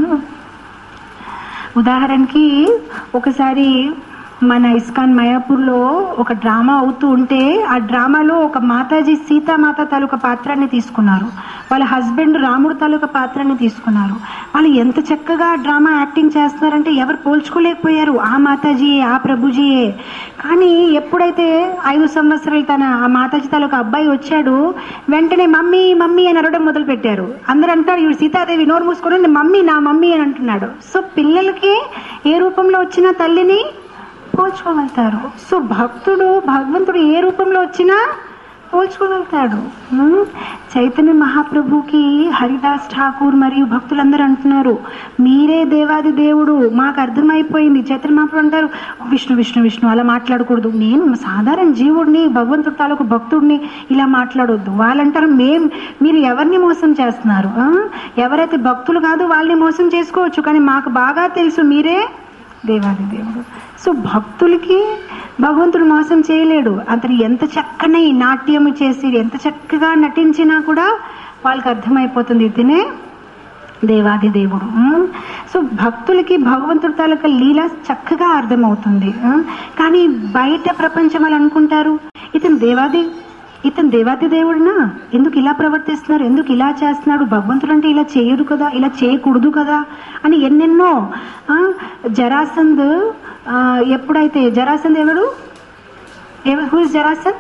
S1: ఉదాహరణకి ఒకసారి మన ఇస్కాన్ మాయాపూర్లో ఒక డ్రామా అవుతూ ఉంటే ఆ డ్రామాలో ఒక మాతాజీ సీతామాత తాలూకా పాత్రాన్ని తీసుకున్నారు, వాళ్ళ హస్బెండ్ రాముడు తాలూకా పాత్రాన్ని తీసుకున్నారు. వాళ్ళు ఎంత చక్కగా డ్రామా యాక్టింగ్ చేస్తున్నారంటే ఎవరు పోల్చుకోలేకపోయారు, ఆ మాతాజీయే ఆ ప్రభుజీయే. కానీ ఎప్పుడైతే ఐదు సంవత్సరాలు తన ఆ మాతాజీ తాలూకా అబ్బాయి వచ్చాడు, వెంటనే మమ్మీ మమ్మీ అని అరవడం మొదలు పెట్టారు. అందరూ అంటారు, ఇవి సీతాదేవి నోరు మూసుకొని మమ్మీ నా మమ్మీ అని అంటున్నాడు. సో పిల్లలకి ఏ రూపంలో వచ్చినా తల్లిని పోల్చుకోగలుగుతారు. సో భక్తుడు భగవంతుడు ఏ రూపంలో వచ్చినా పోల్చుకోగలుగుతాడు. చైతన్య మహాప్రభుకి హరిదాస్ ఠాకూర్ మరియు భక్తులందరూ అంటున్నారు, మీరే దేవాది దేవుడు, మాకు అర్థమైపోయింది. చైతన్య మహాప్రభు అంటారు, విష్ణు విష్ణు విష్ణు అలా మాట్లాడకూడదు, నేను సాధారణ జీవుడిని, భగవంతుడు తాలూకు భక్తుడిని, ఇలా మాట్లాడొద్దు. వాళ్ళంటారు, మేం మీరు ఎవరిని మోసం చేస్తున్నారు, ఎవరైతే భక్తులు కాదు వాళ్ళని మోసం చేసుకోవచ్చు, కానీ మాకు బాగా తెలుసు మీరే దేవాది దేవుడు. సో భక్తులకి భగవంతుడు మోసం చేయలేడు. అతను ఎంత చక్కని నాట్యము చేసి ఎంత చక్కగా నటించినా కూడా వాళ్ళకి అర్థమైపోతుంది ఇతనే దేవాది దేవుడు. సో భక్తులకి భగవంతుడి తాలూకా లీల చక్కగా అర్థమవుతుంది. కానీ బయట ప్రపంచం వాళ్ళు అనుకుంటారు, ఇతను దేవాది ఇతను దేవాది దేవుడినా, ఎందుకు ఇలా ప్రవర్తిస్తున్నారు, ఎందుకు ఇలా చేస్తున్నాడు, భగవంతుడు అంటే ఇలా చేయరు కదా, ఇలా చేయకూడదు కదా అని ఎన్నెన్నో. జరాసంద్ ఎప్పుడైతే జరాసంద్ ఎవడు who is Jarasandh?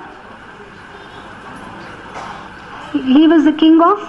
S1: He was the king of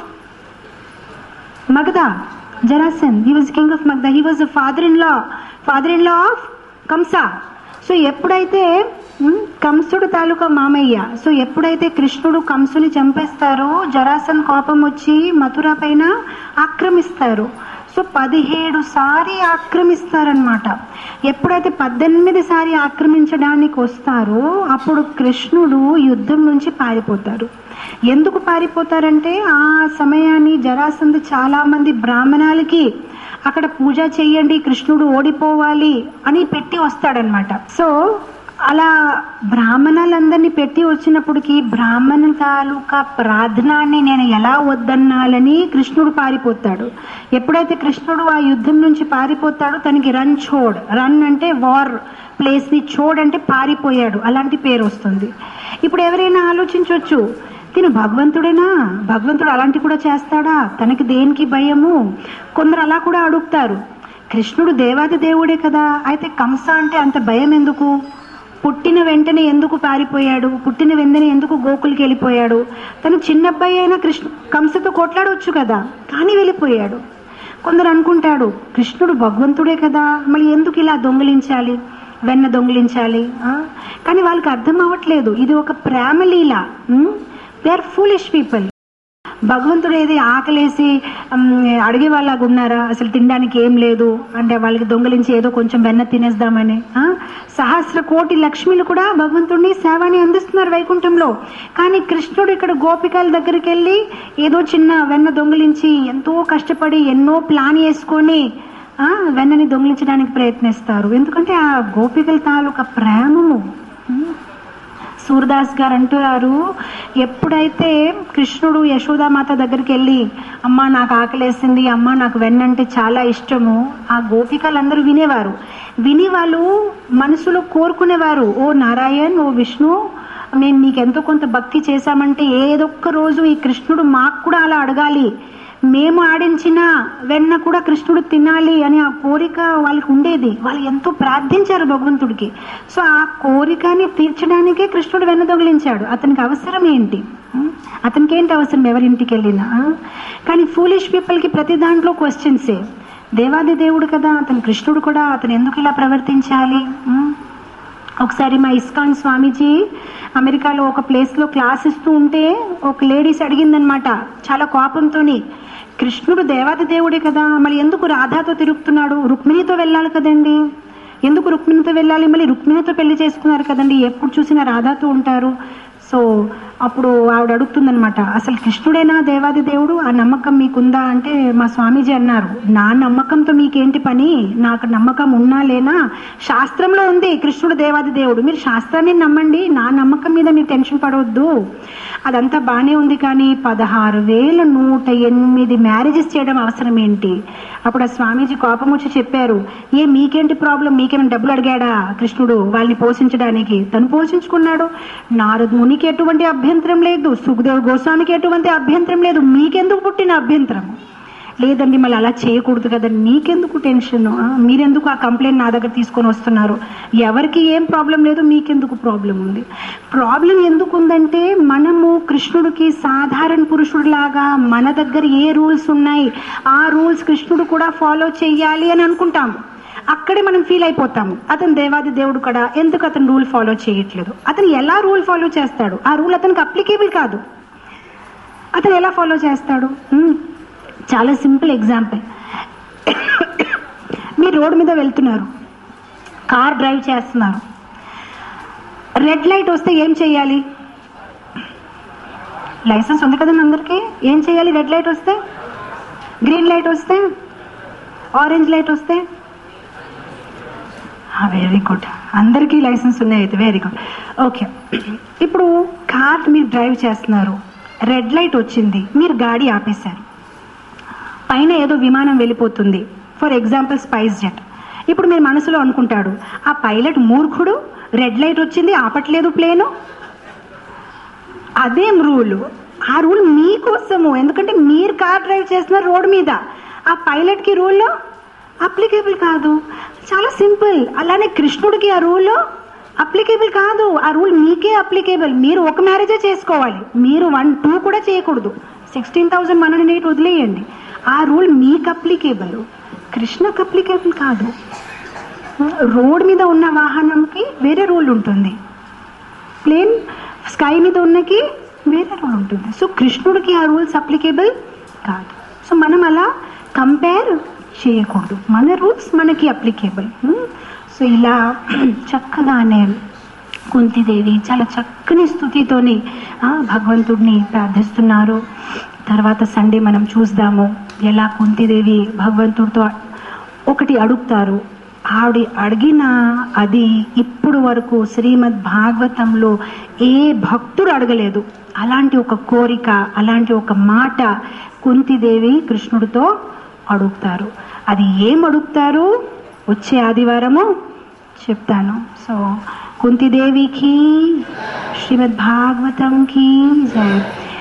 S1: Magadha. Jarasandh he was the king of Magadha. He was the father in law father in law of Kamsa. So ఎప్పుడైతే కంసుడు తాలూకా మామయ్య, సో ఎప్పుడైతే కృష్ణుడు కంసుని చంపేస్తారో జరాసంద్ కోపం వచ్చి మథుర పైన ఆక్రమిస్తారు. సో పదిహేడు సారి ఆక్రమిస్తారనమాట. ఎప్పుడైతే పద్దెనిమిది సారి ఆక్రమించడానికి వస్తారో అప్పుడు కృష్ణుడు యుద్ధం నుంచి పారిపోతారు. ఎందుకు పారిపోతారంటే ఆ సమయాన్ని జరాసంద్ చాలా మంది బ్రాహ్మణాలకి అక్కడ పూజ చెయ్యండి, కృష్ణుడు ఓడిపోవాలి అని పెట్టి వస్తాడనమాట. సో అలా బ్రాహ్మణులందరూ అందరినీ పెట్టి వచ్చినప్పటికీ బ్రాహ్మణ తాలూకా ప్రార్థనాన్ని నేను ఎలా వద్దన్నాలని కృష్ణుడు పారిపోతాడు. ఎప్పుడైతే కృష్ణుడు ఆ యుద్ధం నుంచి పారిపోతాడో తనకి రన్ చోడ్, రన్ అంటే వార్ ప్లేస్ ని, చోడ్ అంటే పారిపోయాడు, అలాంటి పేరు వస్తుంది. ఇప్పుడు ఎవరైనా ఆలోచించవచ్చు, తిను భగవంతుడేనా, భగవంతుడు అలాంటి కూడా చేస్తాడా, తనకి దేనికి భయము? కొందరు అలా కూడా అడుగుతారు. కృష్ణుడు దేవాది దేవుడే కదా, అయితే కంస అంటే అంత భయం ఎందుకు? పుట్టిన వెంటనే ఎందుకు పారిపోయాడు? పుట్టిన వెంటనే ఎందుకు గోకులకి వెళ్ళిపోయాడు? తను చిన్నబ్బాయి అయినా కృష్ణ కంసతో కొట్లాడవచ్చు కదా, కానీ వెళ్ళిపోయాడు. కొందరు అనుకుంటాడు కృష్ణుడు భగవంతుడే కదా, మళ్ళీ ఎందుకు ఇలా దొంగిలించాలి, వెన్న దొంగిలించాలి? కానీ వాళ్ళకి అర్థం అవ్వట్లేదు, ఇది ఒక ప్రేమలీల. They are foolish people. భగవంతుడు ఏది ఆకలేసి అడిగే వాళ్ళగా ఉన్నారా? అసలు తినడానికి ఏం లేదు అంటే వాళ్ళకి దొంగలించి ఏదో కొంచెం వెన్న తినేద్దామని. సహస్ర కోటి లక్ష్మిలు కూడా భగవంతుడిని సేవని అందిస్తున్నారు వైకుంఠంలో. కానీ కృష్ణుడు ఇక్కడ గోపికల దగ్గరికి వెళ్ళి ఏదో చిన్న వెన్న దొంగిలించి ఎంతో కష్టపడి ఎన్నో ప్లాన్ వేసుకొని వెన్నని దొంగిలించడానికి ప్రయత్నిస్తారు. ఎందుకంటే ఆ గోపికల తాలూకా ప్రేమము. సూర్దాస్ గారు అంటున్నారు, ఎప్పుడైతే కృష్ణుడు యశోదామాత దగ్గరికి వెళ్ళి అమ్మ నాకు ఆకలేసింది, అమ్మ నాకు వెన్నంటే చాలా ఇష్టము, ఆ గోపికలందరూ వినేవారు. విని వాళ్ళు మనసులో కోరుకునేవారు, ఓ నారాయణ్, ఓ విష్ణు, మేము నీకెంతో కొంత భక్తి చేశామంటే ఏదొక్క రోజు ఈ కృష్ణుడు మాకు కూడా అలా అడగాలి, మేము ఆడించిన వెన్న కూడా కృష్ణుడు తినాలి అని ఆ కోరిక వాళ్ళకి ఉండేది. వాళ్ళు ఎంతో ప్రార్థించారు భగవంతుడికి. సో ఆ కోరికని తీర్చడానికే కృష్ణుడు వెన్న దొంగిలించాడు. అతనికి అవసరం ఏంటి? అతనికి ఏంటి అవసరం ఎవరింటికి వెళ్ళినా? కానీ ఫూలిష్ పీపుల్కి ప్రతి దాంట్లో క్వశ్చన్సే. దేవాది దేవుడు కదా అతను, కృష్ణుడు కూడా, అతను ఎందుకు ఇలా ప్రవర్తించాలి? ఒకసారి మా ఇస్కాన్ స్వామీజీ అమెరికాలో ఒక ప్లేస్లో క్లాస్ ఇస్తూ ఉంటే ఒక లేడీస్ అడిగిందనమాట చాలా కోపంతోని, కృష్ణుడు దేవాది దేవుడే కదా, మళ్ళీ ఎందుకు రాధాతో తిరుగుతున్నాడు? రుక్మిణితో వెళ్ళాలి కదండి, ఎందుకు రుక్మిణితో వెళ్ళాలి? మళ్ళీ రుక్మిణితో పెళ్లి చేసుకున్నారు కదండి, ఎప్పుడు చూసినా రాధాతో ఉంటారు. సో అప్పుడు ఆవిడ అడుగుతుందనమాట, అసలు కృష్ణుడేనా దేవాది దేవుడు, ఆ నమ్మకం మీకుందా అంటే మా స్వామీజీ అన్నారు, నా నమ్మకంతో మీకేంటి పని, నాకు నమ్మకం ఉన్నా లేనా శాస్త్రంలో ఉంది కృష్ణుడు దేవాది దేవుడు, మీరు శాస్త్రాన్ని నమ్మండి, నా నమ్మకం మీద మీరు టెన్షన్ పడవద్దు. అదంతా బాగానే ఉంది, కానీ పదహారు వేల నూట ఎనిమిది మ్యారేజెస్ చేయడం అవసరం ఏంటి? అప్పుడు ఆ స్వామీజీ కోపం వచ్చి చెప్పారు, ఏ మీకేంటి ప్రాబ్లం, మీకేమైనా డబ్బులు అడిగాడా కృష్ణుడు వాళ్ళని పోషించడానికి? తను పోషించుకున్నాడు. నారద మునికి ఎటువంటి అభ్యంతరం లేదు, సుఖదేవ్ గోస్వామికి ఎటువంటి అభ్యంతరం లేదు, మీకెందుకు పుట్టిన అభ్యంతరం? లేదండి మళ్ళీ అలా చేయకూడదు కదండి, మీకెందుకు టెన్షన్, మీరెందుకు ఆ కంప్లైంట్ నా దగ్గర తీసుకొని వస్తున్నారు? ఎవరికి ఏం ప్రాబ్లం లేదు, మీకెందుకు ప్రాబ్లం ఉంది? ప్రాబ్లం ఎందుకు ఉందంటే మనము కృష్ణుడికి సాధారణ పురుషుడిలాగా మన దగ్గర ఏ రూల్స్ ఉన్నాయి ఆ రూల్స్ కృష్ణుడు కూడా ఫాలో చెయ్యాలి అని అనుకుంటాము. అక్కడే మనం ఫీల్ అయిపోతాము, అతను దేవాది దేవుడు కదా, ఎందుకు అతను రూల్ ఫాలో చేయట్లేదు? అతను ఎలా రూల్ ఫాలో చేస్తాడు? ఆ రూల్ అతనికి అప్లికేబుల్ కాదు, అతను ఎలా ఫాలో చేస్తాడు? చాలా సింపుల్ ఎగ్జాంపుల్, మీరు రోడ్డు మీద వెళ్తున్నారు, కార్ డ్రైవ్ చేస్తున్నారు, రెడ్ లైట్ వస్తే ఏం చేయాలి? లైసెన్స్ ఉంది కదండి అందరికీ, ఏం చేయాలి? రెడ్ లైట్ వస్తే, గ్రీన్ లైట్ వస్తే, ఆరెంజ్ లైట్ వస్తే, వెరీ గుడ్, అందరికీ లైసెన్స్ ఉన్నాయి అయితే, వెరీ గుడ్, ఓకే. ఇప్పుడు కార్ మీరు డ్రైవ్ చేస్తున్నారు, రెడ్ లైట్ వచ్చింది, మీరు గాడి ఆపేశారు, పైన ఏదో విమానం వెళ్ళిపోతుంది, ఫర్ ఎగ్జాంపుల్ స్పైస్ జెట్. ఇప్పుడు మీరు మనసులో అనుకుంటాడు, ఆ పైలట్ మూర్ఖుడు, రెడ్ లైట్ వచ్చింది ఆపట్లేదు ప్లేను. అదేం రూల్? ఆ రూల్ మీకోసము, ఎందుకంటే మీరు కార్ డ్రైవ్ చేస్తున్నారు రోడ్డు మీద, ఆ పైలట్కి రూల్ అప్లికేబుల్ కాదు. చాలా సింపుల్. అలానే కృష్ణుడికి ఆ రూల్ అప్లికేబుల్ కాదు, ఆ రూల్ మీకే అప్లికేబుల్. మీరు ఒక మ్యారేజే చేసుకోవాలి, మీరు వన్ టూ కూడా చేయకూడదు. Sixteen thousand one hundred eight వదిలేయండి, ఆ రూల్ మీకు అప్లికేబుల్, కృష్ణకు అప్లికేబుల్ కాదు. రోడ్ మీద ఉన్న వాహనంకి వేరే రూల్ ఉంటుంది, ప్లేన్ స్కై మీద ఉన్నకి వేరే రూల్ ఉంటుంది. సో కృష్ణుడికి ఆ రూల్స్ అప్లికేబుల్ కాదు. సో మనం అలా కంపేర్ చేయకూడదు, మన రూల్స్ మనకి అప్లికేబుల్. సో ఇలా చక్కగానే కుంతిదేవి చాలా చక్కని స్తుతితోని భగవంతుడిని ప్రార్థిస్తున్నారు. తర్వాత సండే మనం చూద్దాము ఎలా కుంతిదేవి భగవంతుడితో ఒకటి అడుగుతారు, ఆవిడ అడిగిన అది ఇప్పుడు వరకు శ్రీమద్ భాగవతంలో ఏ భక్తుడు అడగలేదు. అలాంటి ఒక కోరిక, అలాంటి ఒక మాట కుంతిదేవి కృష్ణుడితో అడుగుతారు. అది ఏం అడుగుతారు వచ్చే ఆదివారము చెప్తాను. సో కుంతిదేవికి శ్రీమద్ భాగవతం కి జై.